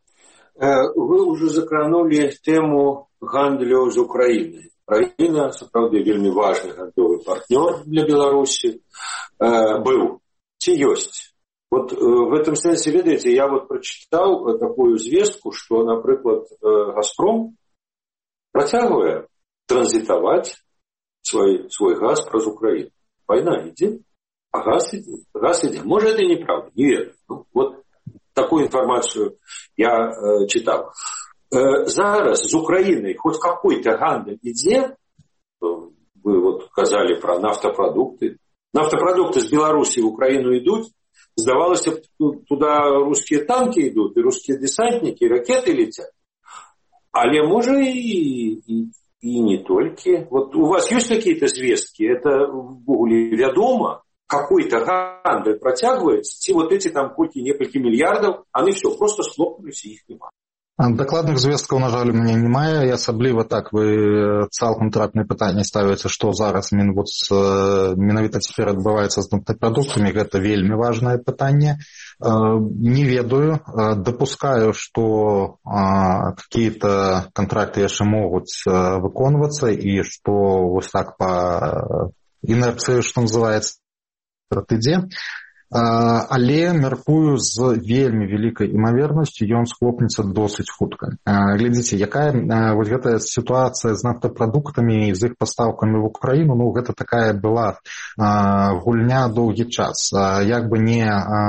Вы ўжо закранулі тэму гандлю з Украінай. Украіна, сапраўды, вельмі важны гандлёвы партнёр для Беларусі э, быў. Ці ёсць? Вот э, в этом сэнсе, ведаеце, я вот прачытаў такую звестку, што, напрыклад, э, «Газпром» працягвае транзітаваць свой, свой газ праз Украіну. Вайна ідзе, а газ ідзе. Газ ідзе. Можа, это неправда, не ведаю. Ну, вот такую інфармацыю я э, чытаў. Э, зараз з Украінай хоць какой-то гандаль ідзе, вы вот казалі пра нафтапрадукты. Нафтапрадукты з Беларусі в Украіну ідуць, здавалася б, туда рускія танкі ідуць, і рускія десантнікі, і ракеты летять. Але можа і, і, і не толькі. Вот у вас ёсць какие-то звесткі? Это ввогуле вядома? Какой-то гандаль працягваецца? Ці вот эти там колькі некалькі мільярдаў, они все, просто схлопнулись, і іх нема. Дакладных звесткаў, на жаль, у мяне немає. І асабліва так вы цалкам трапнае пытанне ставіце, што зараз менавіта цяпер адбываецца з нафтапрадуктамі. Гэта вельмі важнае пытанне. Не ведаю, дапускаю, што какие-то контракты яшчэ могуць выконвацца і што вось так па інерцыі, што называецца, ідзе. Але, мяркую, з вельмі вялікай імавернасцю ён схлопнецца досыць хутка. Глядзіце, якая вось гэтая сітуацыя з нафтапрадуктамі і з іх пастаўкамі в Украіну, ну, гэта такая была гульня доўгі час. Як бы не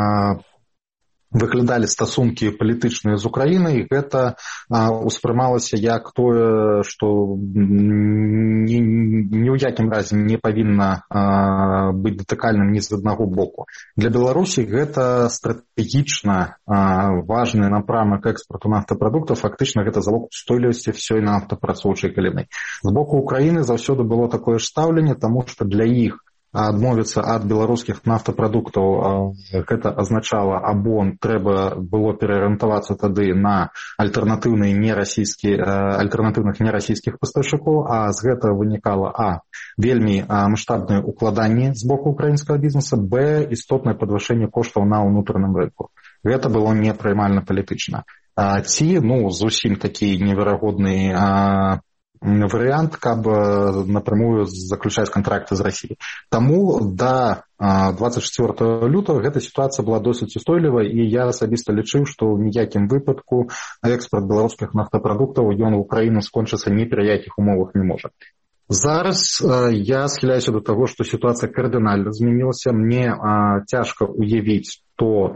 выглядалі стасункі палітычныя з Украінай, гэта а, успрымалася як тое, што ні, ні ў якім разе не павінна а, быць датыкальным ні з аднаго боку. Для Беларусі гэта стратэгічна а, важны напрамак экспарту нафтапрадуктаў, фактычна гэта залог устойлівасці ўсёй нафтапрацоўчай галіны. З боку Украіны заўсёды было такое ж стаўленне, таму што для іх адмовіцца ад беларускіх нафтапрадуктаў, гэта азначала або трэба было пераарыентавацца тады на альтэрнатыўныя нерасійскія альтэрнатыўных нерасійскіх пастаўшчыкоў, а з гэтага вынікала а вельмі маштабнае укладанне з боку украінскага бізнеса, б істотнае падвышэнне коштаў на ўнутраным рынку. Гэта было непрымальна палітычна. Ці, ну, зусім такі неверагодны варыянт, каб напрямую заключаць кантракты з Расіяй. Таму да дваццаць чацвёртага лютага гэта сітуацыя была досыць устойлівая, і я асабіста лічыў, што ў ніякім выпадку экспорт беларускіх нафтапрадуктаў ён у Украіну скончыцца ні пры якіх умовах не можа. Зараз я схіляюся до таго, што сітуацыя кардынальна змянілася. Мне цяжка уявіць, што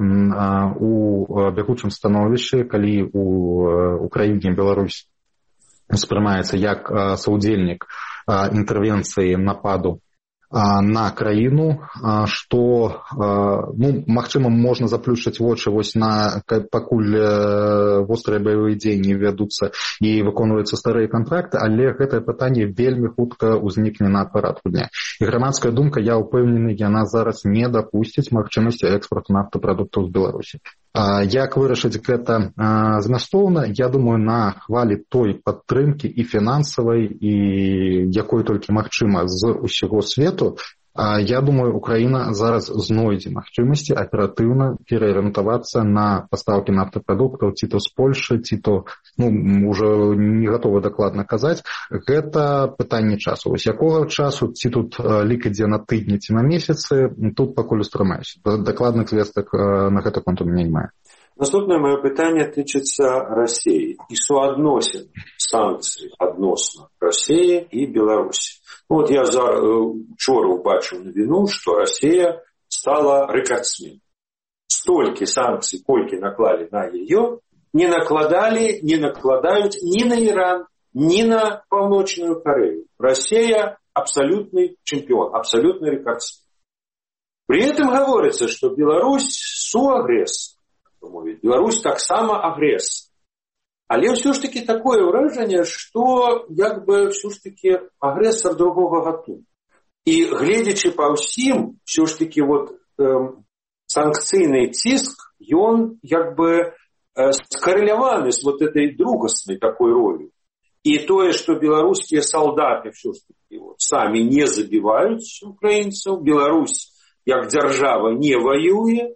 у бягучым становішчы, калі у Украіне Беларусь успрымаецца як саўдзельнік інтэрвенцыі нападу на краіну, што, ну, магчыма, можна заплюшчыць вочы вось на пакуль вострыя баявыя дзеянні вядуцца і выконваюцца старыя кантракты, але гэтае пытанне вельмі хутка ўзнікне на парадку дня. І грамадская думка, я ўпэўнены, яна зараз не дапусціць магчымасці экспарту нафтапрадуктаў з Беларусі. Як вырашыць гэта змястоўна, я думаю, на хвалі той падтрымкі і фінансавай, і якой толькі магчыма з усяго свету, я думаю, Украіна зараз знойдзе магчымасці аператыўна пераарыентавацца на пастаўкі нафтапрадуктаў ці то з Польшы, ці то, ну, ўжо не гатовы дакладна казаць. Гэта пытанне часу. Вось якога часу, ці тут лік ідзе на тыдні, ці на месяцы, тут пакуль устрымаюся. Дакладных звестак на гэты конт у мяне немає. Наступное мое пытанне тычыцца Расіі і суадносін санкцый адносна Расіі і Беларусі. Ну, вот я за, учора убачыў навіну, што Расія стала рэкордсменом. Столькі санкцый, колькі наклалі на яе, не накладалі, не накладаюць ні на Іран, ні на Паўночную Корею. Расія абсолютный чемпион, абсолютный рекордсмен. При этом говорится, что Беларусь суагрэсор. Беларусь таксама агрэсор. Але ўсё ж таки такое ўражанне, што як бы ўсё ж таки агрэсор другога гатунку. І гледзячы па ўсім, ўсё ж таки вот эм, санкцыйны ціск, ён як бы э, скарэляваны з вот этой другаснай такой ролью. І тое, што беларускія салдаты ўсё ж таки вот, самі не забіваюць украінцаў, Беларусь як дзяржава не ваюе,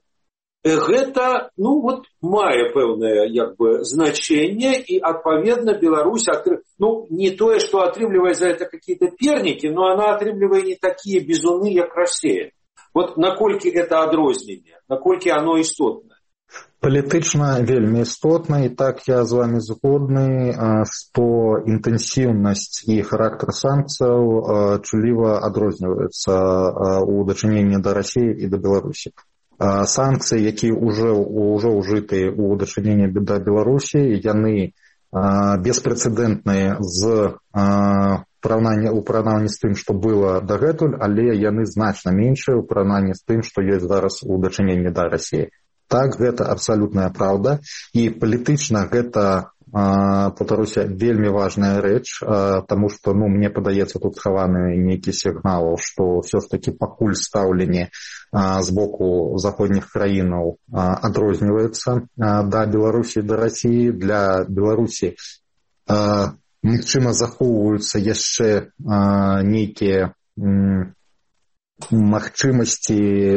гэта, ну, вот, мае пэўнае, як бы, значэнне, і, адпаведна, Беларусь, атры... ну, не тое, што атрымлівае за это какие-то пернікі, но она атрымлівае не такія бізуны, як Расія. Вот наколькі гэта адрозненне, наколькі оно істотнае? Палітычна вельмі істотна, і так я з вами згодны, што інтэнсіўнасць і характар санкцыяў чуліва адрозніваецца ў дачыненні да Расіі і да Беларусі. Санкцыі, якія ўжо, ўжо ўжытыя ў дачыненні да Беларусі, яны беспрэцэдэнтныя з параўнанні, у параўнанні з тым, што было дагэтуль, але яны значна меншыя ў параўнанні з тым, што ёсць зараз у дачыненні да Расіі. Так, гэта абсалютная праўда, і палітычна гэта, паўтаруся, вельмі важная рэч, таму што, ну, мне падаецца, тут схаваны нейкі сігнал, што ўсё ж такі пакуль стаўленне з боку заходніх краінаў адрозніваецца да Беларусі, да Расіі. Для Беларусі, магчыма, захоўваюцца яшчэ нейкія магчымасці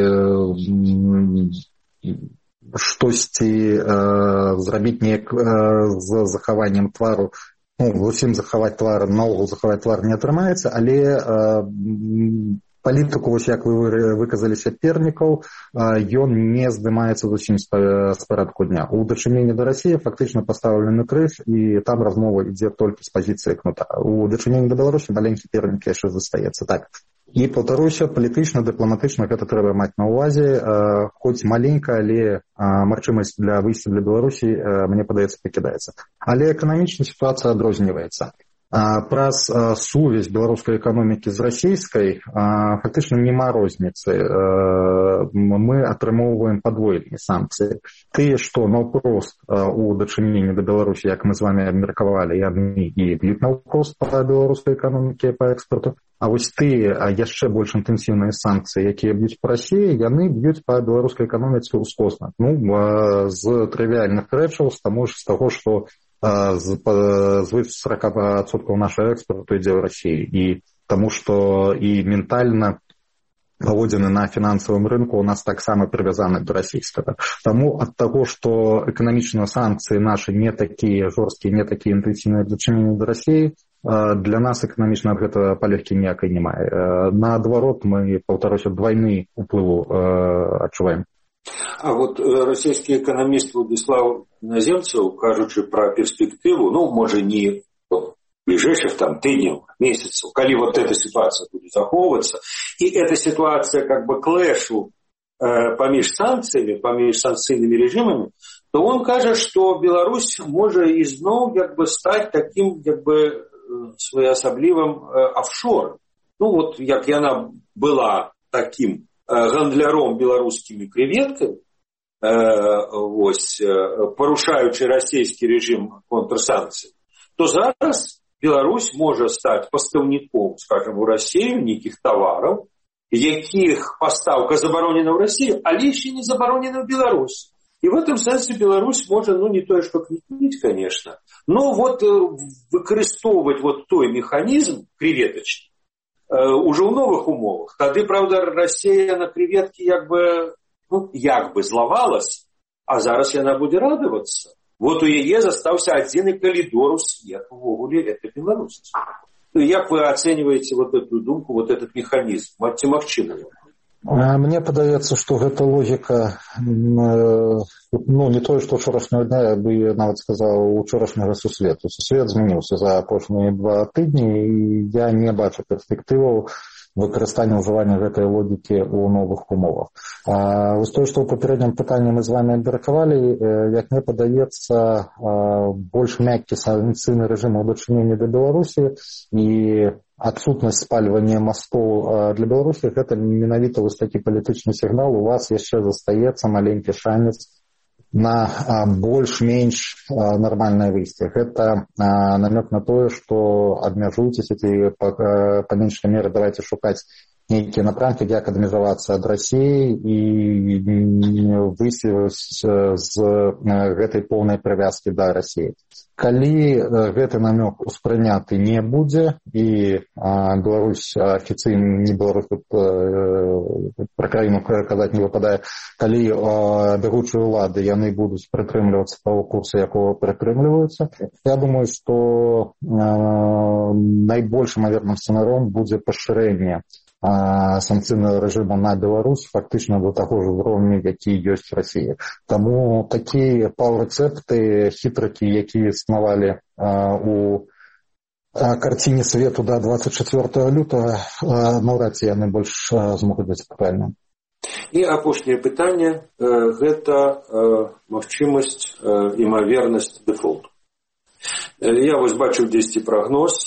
штосьці э, зрабіць неяк э, з захаваннем твару, ну, зусім захаваць твар, наогул захаваць твар не атрымаецца, але э, палітыку, вось як вы выказалі сапернікаў, ён не здымаецца зусім з парадку дня. У дачыненні да Расіі фактычна пастаўлены крыж, і там размова ідзе толькі з пазіцыі кнута. У дачыненні да Беларусі маленькі пернік яшчэ застаецца. Так. І, паўтаруся, палітычна, дыпламатычна гэта трэба маць на ўвазе, хоць маленька, але магчымасць для выйсця для Беларусі, мне падаецца, пакідаецца. Але эканамічна сітуацыя адрозніваецца. Праз сувязь беларускай эканомікі з расійскай фактычна няма розніцы. мы атрымоўваем падвойныя санкцыі. Тыя, што наўпрост у дачыненні да Беларусі, як мы з вами абмеркавалі, яны і б'юць наўпрост па беларускай эканомікі, па экспарту. А вось тыя яшчэ больш інтэнсіўныя санкцыі, якія б'юць па Расіі, яны б'юць па беларускай эканоміцы ўскосна. Ну, з трывіальных рэчаў, з таго, з таго, што з сорок відсоткаў нашага экспарту ідзе ў Расіі. І таму, што і ментальна паводзіны на фінансавым рынку у нас таксама прывязаны да расійскага. Таму ад таго, што эканамічныя санкцыі нашы не такія жорсткія, не такія інтэнсіўныя дачыненні да Расіі, для нас эканамічна ад гэтага палегкі ніякай не мае. Наадварот, мы, паўтаруся, двайны ўплыву адчуваем. А вот расійскі эканаміст Владислав Іназемцев, кажучы пра перспектыву, ну, можа, не ближайших там тыдняў, месяцаў, калі вот эта ситуация будет захоўвацца, и эта ситуация как бы клэшу э, паміж санкциями, паміж санкцыйными режимами, то он кажа, что Беларусь может изноў как бы стать таким как бы своеасаблівым э, офшором. Ну вот, як яна была таким э, гандляром беларускімі креветкамі, э, вось, э, парушаючы расійскі режим контрсанкцый, то зараз Беларусь может стать поставником, скажем, у России неких товаров, яких поставка заборонена в Россию, а лишь не заборонена в Беларуси. И в этом смысле Беларусь может, ну, не то, что квитнить, конечно, но вот выкористовывать вот той механизм креветочный уже в новых умовах. Тогда, правда, Россия на креветки как бы, ну, як бы зловалась, а зараз она будет радоваться. Вот у яе застаўся адзіны калідор у свет, увогуле, это Беларусь. Як вы оцениваете вот эту думку, вот этот механизм? Ці магчыма? Мне падаецца, што гэта логіка, ну, не тое, што ўчорашняго дня, я бы нават сказаў, учорашняга сусвету. Сусвет змяніўся за апошнія два тыдні, і я не бачу перспектываў выкарыстання ўжывання гэтай логікі ў новых умовах. А, вось тое, што ў папярэднім пытанні мы з вами абмеркавалі, як мне падаецца, больш мяккі санкцыйны рэжым у дачыненні да Беларусі і адсутнасць спальвання мастоў для Беларусі, гэта менавіта вось такі палітычны сігнал. У вас яшчэ застаецца маленькі шанец на больш-менш нармальнае выйсце. Гэта намёк на тое, што абмяжуйцеся ці па, па меншай меры давайте шукаць нейкія напрамкі, як адмежавацца ад Расіі і выйсці з гэтай поўнай прывязкі да Расіі. Калі гэты намёк успрыняты не будзе і Беларусь афіцыйна, не Беларусь, пра краіну казаць не выпадае, калі бягучыя ўлады яны будуць прытрымлівацца таго курса, якого прытрымліваюцца, я думаю, што найбольшым наверным сцэнаром будзе пашырэнне санкцыйнага рэжыму на Беларусь фактычна до таго ж узроўню, які ёсць в Расіі. Таму такія паўрэцэпты, хітракі, якія існавалі у карціне свету да двадцать четвёртого лютага, наўрад ці яны больш змогуць быць актуальнымі. І апошняе пытанне – гэта магчымасць, імавернасць дэфолту. Я вось бачыў дзесьці прагноз,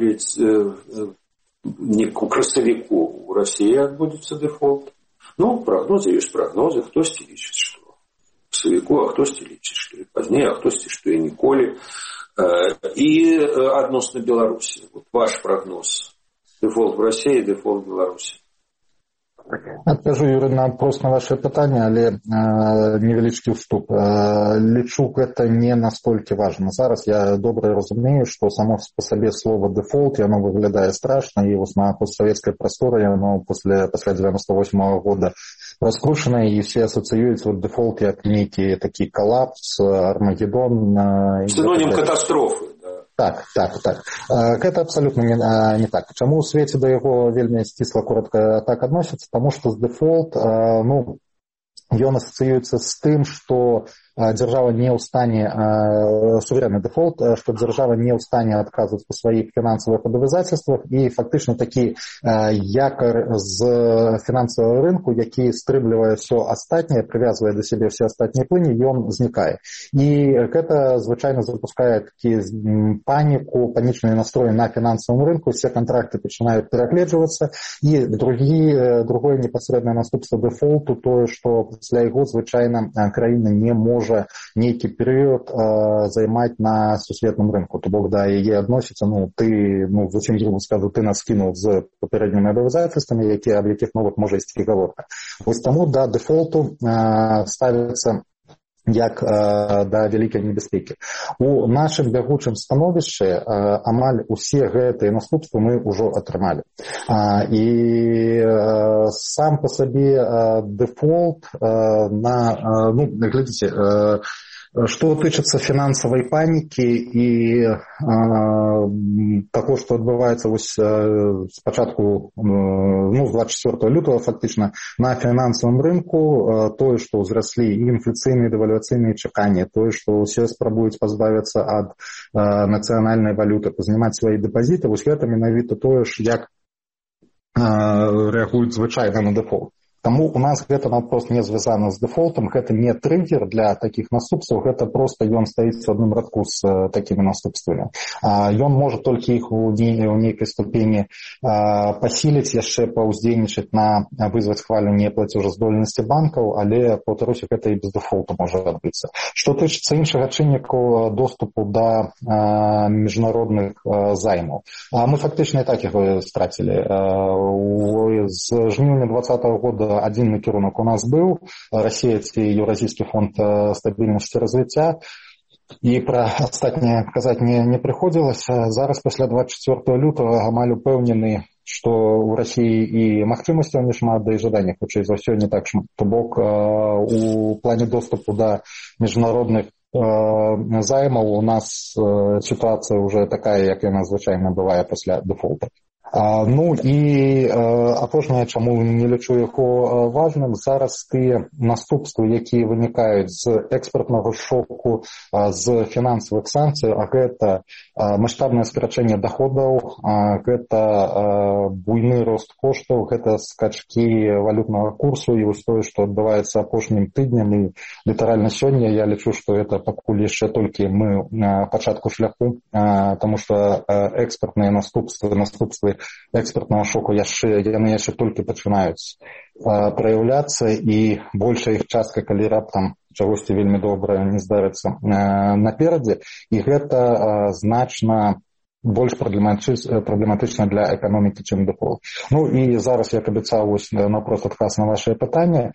не к красавіку у России адбудзецца дэфолт. Ну, прогнозы есть прогнозы, хтосьці лічыць, што к красавіку, а хтосьці лічыць, што і пазней, а хтосьці, што і ніколі. І адносна Беларусі. Вот ваш прогноз. Дэфолт в России, дэфолт в Беларусі. Адкажу, Юрый, на прост на ваше пытанне, але э, невялічкі ўступ. Э, лічу, гэта не настолькі важна. Зараз я добра разумею, што само по сабе слово дэфолт, яно выглядае страшна, і вось на постсавецкай прасторе яно пасля девяносто восьмого года раскручана, і все асацыююць вот дэфолт як нейкі такі калапс, армагеддон. Э, Синонім катастрофы. Так, так, так. Гэта абсалютна не, не так. Чаму ў свеце да яго вельмі сцісла коротка так адносяцца? Таму што з дэфолт, ну, ён асацыюецца з тым, што держава не ў стане, суверенны дефолт, што держава не ў стане адказваць па сваіх фінансавых абавязацельствах, і фактычна такі якар з фінансавага рынку, які стрымлівае ўсё астатняе, прывязвае да сябе ўсе астатнія плыні, ён знікае. І гэта звычайна запускае такі паніку, панічныя настроі на фінансавым рынку, все контракты пачынаюць перагледжвацца, і другі, другое непасрэднае наступства дэфолту тое, што пасля яго звычайна краіна не можа нейкі перыяд э, займаць на сусветным рынку. То бок да яе адносіцца, ну ты, ну зусім грубо скажу, ты нас скінуў з папярэднімі абавязацельствамі, якія аб якіх новых можа ісці гаворка. Вось таму да дэфолту э, ставіцца як э, да вялікай небяспекі. У нашым бягучым становішчы э, амаль усе гэтыя наступствы мы ўжо атрымалі. Э, і э, сам па сабе э, дэфолт э, на, э, ну, глядзіце, э, што тычыцца фінансавай панікі і э, таго, што адбываецца вось э, спачатку, э, ну, з двадцать четвёртого лютого фактычна на фінансавым рынку, э, тое, што ўзраслі і інфляцыйныя, дэвальвацыйныя чаканні, тое, што ўсе спрабуюць пазбавіцца ад э, нацыянальнай валюты, пазнімаць свае дэпазіты, вось гэта менавіта тое ж, як э, рэагуюць звычайна на дэфолт. Таму у нас гэта наўпрост не звязана з дэфолтам, гэта не трыггер для такіх наступстваў, гэта проста ён стаіць у адным радку з uh, такімі наступствамі. Uh, ён можа толькі іх у, не, у нейкай ступені uh, пасіліць, яшчэ паўздзейнічаць на вызваць хвалю неплацежаздольнасці банкаў, але, паўтаруся, гэта і без дэфолту можа адбыцца. Што тычыцца іншага чынніку доступу да uh, міжнародных uh, займаў. Uh, мы фактычна і так яго страцілі. Uh, з жніўня двадцатого года один накірунак у нас быў, Расія ці Еўразійскі фонд стабільнасці і развіцця, і пра астатняе казаць не, не прыходзілася. Зараз пасля двадцать четвёртого лютого амаль упэўнены, што ў Расіі і магчымасцяў не шмат, да і жаданняў, хутчэй за ўсё, не так шмат. То бок у плане доступу да міжнародных займаў у нас сітуацыя ўжо такая, як яна звычайна бывае пасля дэфолта. Ну і апошняе, чаму не лічу яго важным, зараз тыя наступствы, якія вынікаюць з экспартнага шоку, з фінансавых санкцый, а гэта маштабнае скарачэнне даходаў, гэта буйны рост коштаў, гэта скачкі валютнага курсу, і вось тое, што адбываецца апошнім тыднем, і літаральна сёння, я лічу, што гэта пакуль яшчэ толькі мы на пачатку шляху, таму што экспартныя наступствы, наступствы экспартнага шоку яшчэ, яны яшчэ толькі пачынаюць э, праяўляцца, і большая іх частка, калі раптам чагосьці вельмі добрае не здарыцца э, наперадзе, і гэта э, значна больш праблематычна для эканомікі, чым дэфолт. Ну і зараз, як абяцаў, вось наўпрост адказ на вашае пытанне, э,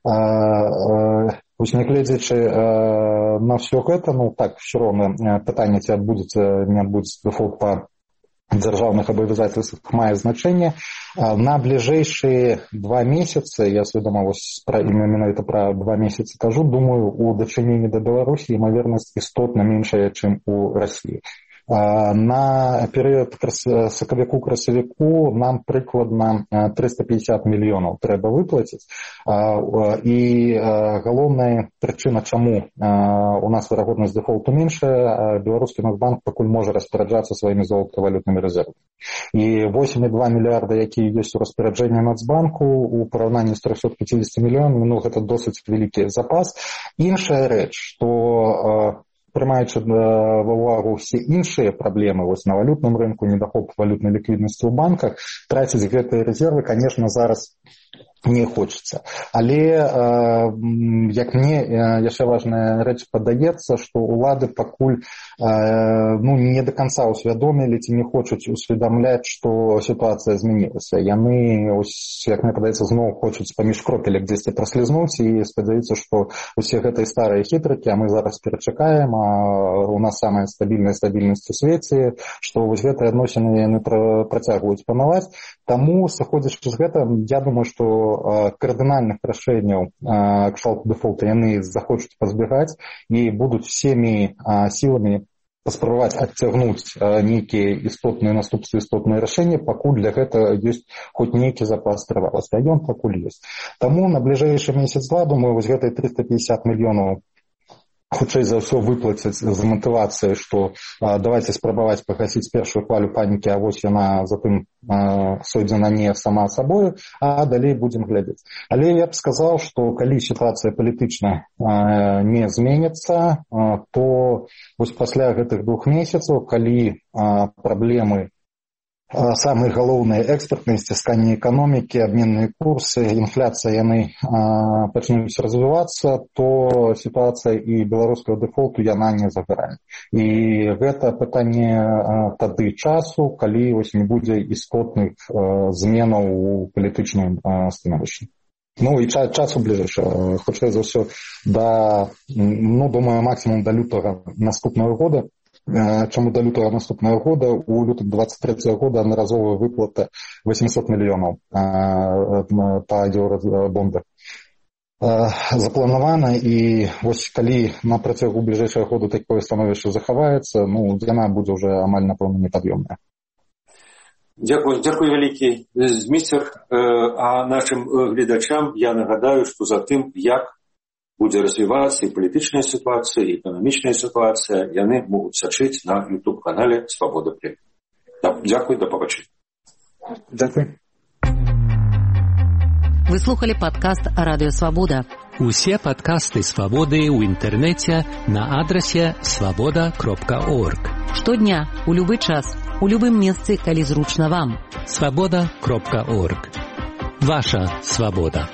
э, вось нягледзячы э, на ўсё гэта, ну так, все роўна пытанне, ці адбудзецца, не адбудзецца дэфолт па дзяржаўных абавязацельствах, мае значэнне. На бліжэйшыя два месяцы, я свядома вось пра менавіта пра два месяцы кажу, думаю, у дачыненні да Беларусі імавернасць істотна меншая, чым у Расіі. На перыяд сакавіку-красавіку нам прыкладна триста пятьдесят мільёнаў трэба выплаціць, і галоўная прычына, чаму у нас верагоднасць дэфолту меншая, беларускі Нацбанк пакуль можа распараджацца сваімі золатавалютнымі рэзервамі. І восемь і два мільярда, якія ёсць у распараджэнні Нацбанку, у параўнанні з триста пятьдесят мільёнамі, ну гэта досыць вялікі запас. Іншая рэч, што прымаючы ва ўвагу ўсе іншыя праблемы вось на валютным рынку, недахоп валютнай ліквіднасці ў банках, траціць гэтыя рэзервы, конечно, зараз не хочется. Але, э, як мне э, яшчэ важная рэч падаецца, што ўлады пакуль э, ну, не до конца усвядомілі ці не хочуць усведамляць, што сітуацыя змянілася. Яны, ось, як мне падаецца, зноў хочуць паміж кропелек дзесьці праслізнуць, і спадзяюцца, што усе гэтыя старыя хітрыкі, а мы зараз перачакаем, а у нас самая стабільная стабільнасць у свеце, што вось гэтыя адносіны яны працягваюць панаваць. Таму, сыходзячы з гэта, я думаю, што кардынальных рашэнняў кшталту дэфолта яны захочуць пазбегаць і будуць всеми сіламі паспрабаваць адцягнуць нейкія істотныя наступствы, істотныя рашэнні, пакуль для гэта ёсць хоць нейкі запас трываласці, а ён пакуль ёсць. Таму на бліжэйшы месяц-два, думаю, вось гэтыя триста пятьдесят мільёнаў хутчэй за ўсё выплаціць з матывацыяй, што а, давайце спрабаваць пагасіць першую хвалю панікі, а вось яна затым а, сойдзе на не сама сабою, а далей будзем глядзець. Але я б сказаў, што калі сітуацыя палітычна а, не зменіцца, а, то вось пасля гэтых двух месяцаў, калі а, праблемы самые галоўныя экспартныя сцісканні эканомікі, абменныя курсы, інфляцыя, яны а, пачнуць развівацца, то сітуацыя і беларускага дэфолту яна не загарае. І гэта пытанне а, тады часу, калі вось не будзе істотных а, зменаў у палітычным а, становішчы. Ну і час, часу бліжэйшага, хутчэй за ўсё да, ну, думаю, максімум да лютага наступнага года. Чаму да лютага наступнага года? У лютым двадцать третьего года аднаразовая выплата восемьсот мільёнаў па еўрабондах запланавана, і вось калі на працягу бліжэйшага года такое становішча захаваецца, ну, яна будзе ўжо амаль, напэўна, непад'ёмная. Дзякую, дзякую вялікі, зміцер. А нашым гледачам я нагадаю, што за тым, як будзе развівацца і палітычная сітуацыя, і эканамічная сітуацыя, яны могуць сачыць на ютуб-канале «Свабода Прэміум». Дзякуй, да пабачэння. Дзякуй. Вы слухали падкаст «Радыё Свабода». Усе падкасты «Свабоды» ў інтэрнэце на адрасе свабода кропка орг. Штодня, у любы час, у любым месцы, калі зручна вам. свабода кропка орг. Ваша свабода.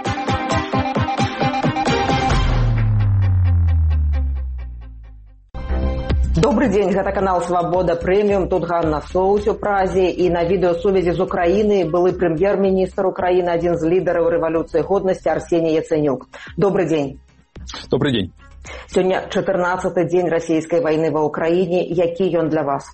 Добрый день, гэта канал «Свабода Прэміум», тут Ганна Соус у Празе, і на відэасувязі з Украіны былы прэм'ер-міністр Украіны, адзін з лідараў рэвалюцыі годнасці Арсеній Яцэнюк. Добрый день. Добрый день. Сёння чатырнаццаты дзень расійскай вайны ва Ўкраіне. Які ён для вас?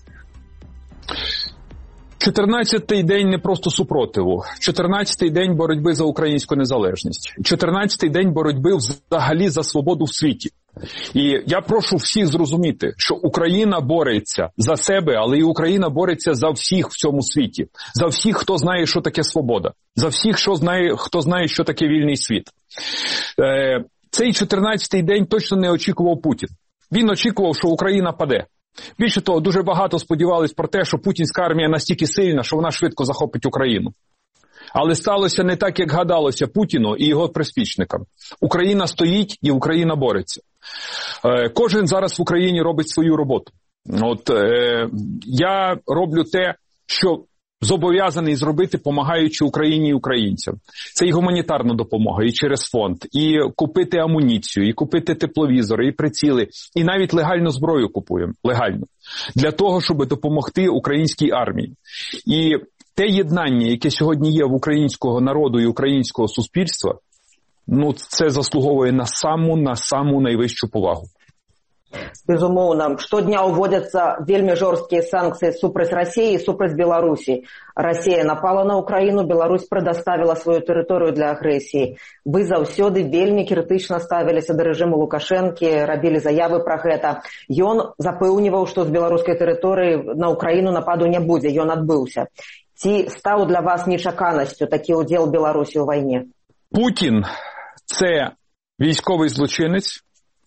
чотирнадцятий день не просто супротиву. чотирнадцятий день боротьби за українську незалежність. чотирнадцятий день боротьби взагалі за свободу в світі. І я прошу всіх зрозуміти, що Україна бореться за себе, але і Україна бореться за всіх в цьому світі. За всіх, хто знає, що таке свобода. За всіх, хто знає, хто знає, що таке вільний світ. Е, цей чотирнадцятий день точно не очікував Путін. Він очікував, що Україна паде. Більше того, дуже багато сподівались про те, що путінська армія настільки сильна, що вона швидко захопить Україну. Але сталося не так, як гадалося Путіну і його приспічникам. Україна стоїть і Україна бореться. Е, кожен зараз в Україні робить свою роботу. От е, я роблю те, що зобов'язаний зробити, допомагаючи Україні і українцям. Це і гуманітарна допомога, і через фонд, і купити амуніцію, і купити тепловізори, і приціли, і навіть легальну зброю купуємо, легально, для того, щоб допомогти українській армії. І те єднання, яке сьогодні є в українського народу і українського суспільства, ну, це заслуговує на саму, на саму найвищу повагу. Безумоўна, штодня уводзяцца вельмі жорсткія санкцыі супраць Расіі і супраць Беларусі. Расія напала на Украіну, Беларусь прадаставіла сваю тэрыторыю для агрэсіі. Вы заўсёды вельмі крытычна ставіліся да рэжыму Лукашэнкі, рабілі заявы пра гэта. Ён запэўніваў, што з беларускай тэрыторыі на Украіну нападу не будзе, ён адбыўся. Ці стаў для вас нечаканасцю такі ўдзел Беларусі ў вайне? Путін – це військовий злочинець,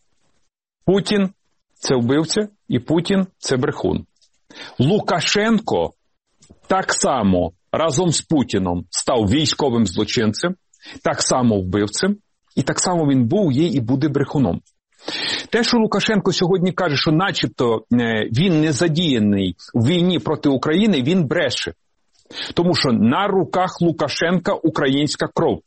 Путін – це вбивця, і Путін – це брехун. Лукашенко так само разом з Путіном став військовим злочинцем, так само вбивцем, і так само він був, є і буде брехуном. Те, що Лукашенко сьогодні каже, що начебто він не задіяний в війні проти України, він бреше. Тому що на руках Лукашенка українська кров.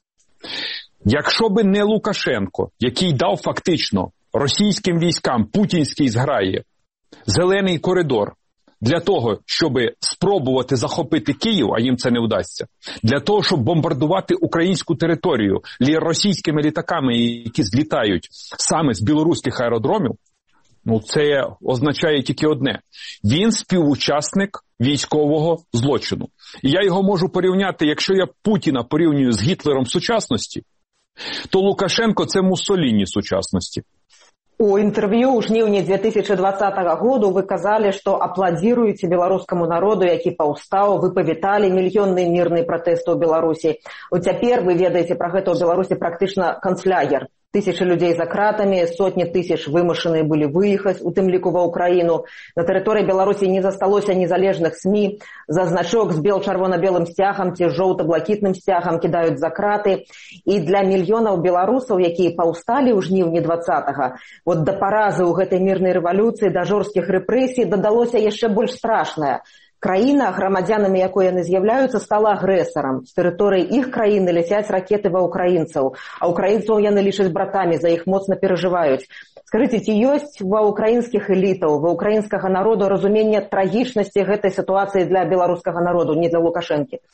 Якщо би не Лукашенко, який дав фактично російським військам, путінській зграї, зелений коридор для того, щоб спробувати захопити Київ, а їм це не вдасться, для того, щоб бомбардувати українську територію російськими літаками, які злітають саме з білоруських аеродромів, ну це означає тільки одне. Він співучасник військового злочину. І я його можу порівняти, якщо я Путіна порівнюю з Гітлером сучасності, то Лукашенко – це Муссоліні сучасності. У інтерв'ю ў жніўні две тысячи двадцатого году вы казалі, што апладзіруеце беларускаму народу, які паўстаў, вы павіталі мільённыя мірныя пратэсты ў Беларусі. У цяпер вы ведаеце пра гэта ў Беларусі практычна канцлягер. Тысячи людей за кратами, сотни тысяч вымушаны были выехать, у тым ліку ва Украину. На территории Беларуси не засталося незалежных СМИ. За значок с бел-чырвона-белым стягом ці жоўта-блакітным стягом кидают за краты. И для миллионов белорусов, якія паўсталі ў жніўні двадцатага, вот до паразы ў гэтай мирной революции, до жорсткіх рэпрэсій дадалося яшчэ больш страшнае. Краіна, грамадзянамі якой яны з'яўляюцца, стала агрэсарам. З тэрыторыі іх краіны ляцяць ракеты ва ўкраінцаў, а ўкраінцаў яны лічаць братамі, за іх моцна перажываюць. Скажыце, ці ёсць ва ўкраінскіх элітаў, ва ўкраінскага народу разуменне трагічнасці гэтай сітуацыі для беларускага народу, не для Лукашэнкі?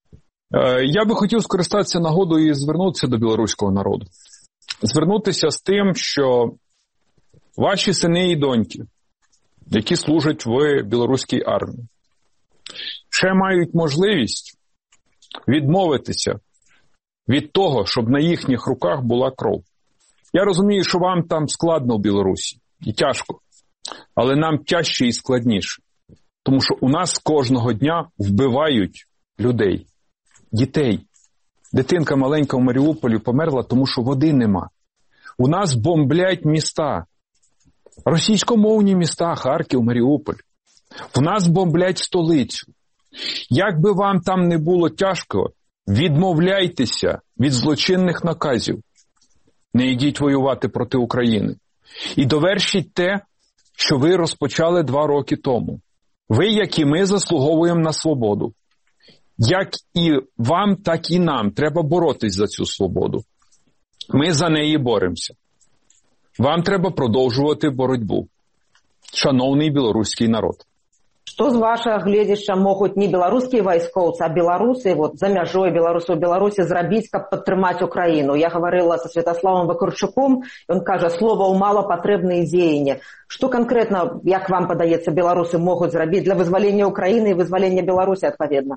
Я би хотів скористатися нагодою і звернутися до білоруського народу. Звернутися з тим, що ваші сини і доньки, які служать в білоруській армії, ще мають можливість відмовитися від того, щоб на їхніх руках була кров. Я розумію, що вам там складно в Білорусі і тяжко, але нам тяжче і складніше. Тому що у нас кожного дня вбивають людей, дітей. Дитинка маленька в Маріуполі померла, тому що води нема. У нас бомблять міста. Російськомовні міста, Харків, Маріуполь. У нас бомблять столицю. Як би вам там не було тяжко, відмовляйтеся від злочинних наказів. Не йдіть воювати проти України. І довершіть те, що ви розпочали два роки тому. Ви, як і ми, заслуговуємо на свободу. Як і вам, так і нам треба боротись за цю свободу. Ми за неї боремося. Вам треба продовжувати боротьбу. Шановний білоруський народ. Что з вашего гледзяща могуць не беларускія вайскоўцы, а беларусы вот за мяжой беларусаў Беларусі зрабіць, каб падтрымаць Украіну? Я гаварыла со Святославом Вакарчуком, ён кажа, словаў мала, патрэбныя дзеянні. Што канкрэтна, як вам падаецца, беларусы могуць зрабіць для вызвалення Украіны і вызвалення Беларусі адпаведна?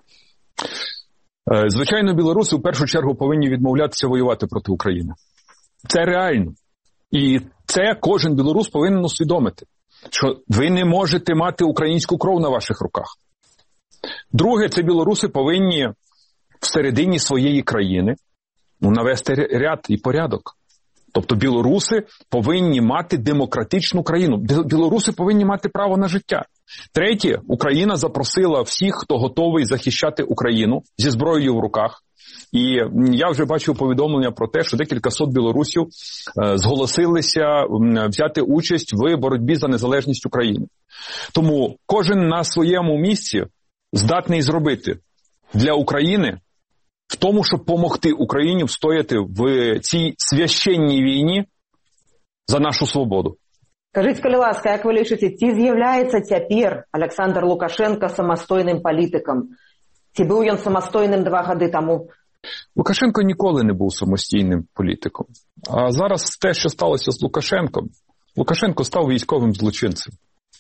Звичайно, білоруси в першу чергу повинні відмовлятися воювати проти України. Це реально. І це кожен білорус повинен усвідомити, що ви не можете мати українську кров на ваших руках. Друге, це білоруси повинні всередині своєї країни навести ряд і порядок. Тобто білоруси повинні мати демократичну країну. Білоруси повинні мати право на життя. Третє, Україна запросила всіх, хто готовий захищати Україну зі зброєю в руках. І я вже бачив повідомлення про те, що декілька сот білорусів е, зголосилися взяти участь в боротьбі за незалежність України. Тому кожен на своєму місці здатний зробити для України в тому, щоб допомогти Україні встояти в цій священній війні за нашу свободу. Скажіть, коли ласка, як ви лічите, ці з'являється тепер Олександр Лукашенко самостійним політиком? Ці був він самостійним два роки тому? Лукашенко ніколи не був самостійним політиком. А зараз те, що сталося з Лукашенком, Лукашенко став військовим злочинцем.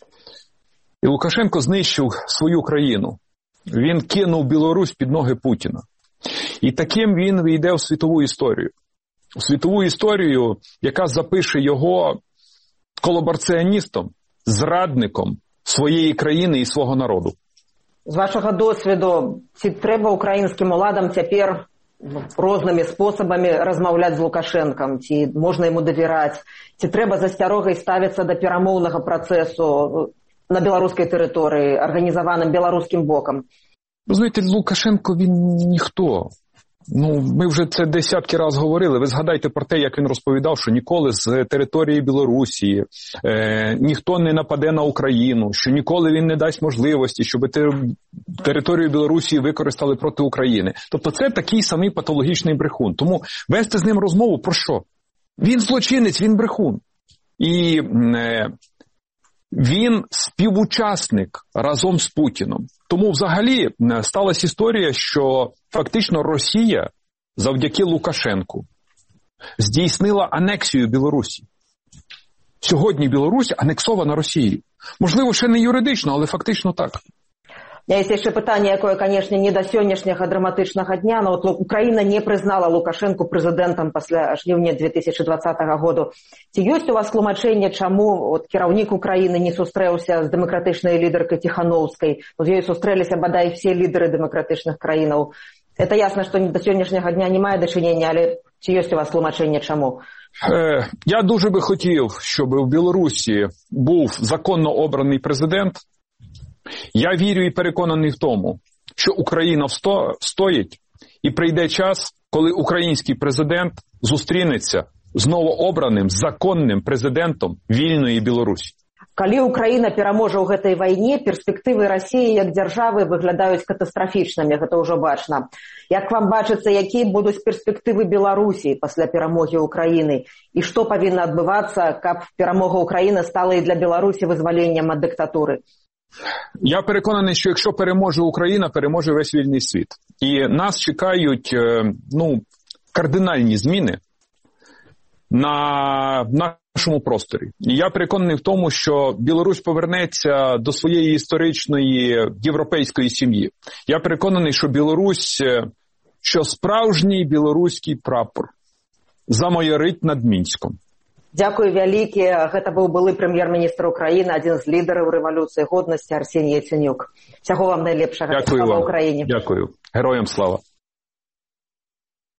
І Лукашенко знищив свою країну. Він кинув Білорусь під ноги Путіна. І таким він війде в світову історію. У світову історію, яка запише його колабораціоністом, зрадником своєї країни і свого народу. З вашого досвіду, ці треба українським уладам тепер розними способами розмовляти з Лукашенком? Ці можна йому довіряти? Ці треба з асцярогай ставитися до перемовного процесу на білоруській території, організованим білоруським боком? Ви знаєте, Лукашенко, він ніхто. Ну, ми вже це десятки разів говорили. Ви згадайте про те, як він розповідав, що ніколи з території Білорусі е, ніхто не нападе на Україну, що ніколи він не дасть можливості, щоб територію Білорусі використали проти України. Тобто це такий самий патологічний брехун. Тому вести з ним розмову про що? Він злочинець, він брехун. І е, він співучасник разом з Путіном. Тому взагалі сталася історія, що фактично Росія завдяки Лукашенку здійснила анексію Білорусі. Сьогодні Білорусь анексована Росією. Можливо, ще не юридично, але фактично так. У меня есть еще питание, якое, конечно, не до сённяшняга драматычнага дня, но вот Украина не признала Лукашенко президентом пасля жніўня две тысячи двадцатого году. Ці ёсць у вас тлумачэнне, чаму вот кіраўнік Украины не сустрэўся з дэмакратычнай лідаркай Тихановскай? Вот ёй сустрэліся бадай все лідары дэмакратычных краінаў. Это ясно, что до сённяшняга дня не мае дачынення, але Чи є у вас тлумачення чому? Е, я дуже би хотів, щоб в Білорусі був законно обраний президент. Я вірю і переконаний в тому, що Україна всто, стоїть і прийде час, коли український президент зустрінеться з новообраним законним президентом вільної Білорусі. Калі Украіна пераможа ў гэтай вайне, перспектывы Расіі як дзяржавы выглядаюць катастрафічнымі, гэта ўжо бачна. Як вам бачыцца, якія будуць перспектывы Беларусі пасля перамогі Украіны? І што павінна адбывацца, каб перамога Украіны стала і для Беларусі вызваленнем ад дыктатуры? Я переконаний, що якщо переможе Україна, переможе весь вільний світ. І нас чекають, ну, кардинальні зміни на нашому просторі. І я переконаний в тому, що Білорусь повернеться до своєї історичної європейської сім'ї. Я переконаний, що Білорусь, що справжній білоруський прапор замайорить над Мінськом. Дякую вялікі. Гэта быў былы прэм'ер-міністр Украіны, адзін з лідараў рэвалюцыі годнасці Арсеній Яценюк. Всяго вам найлепшага. Дякую вам. Слава Україні. Дякую. Героям слава.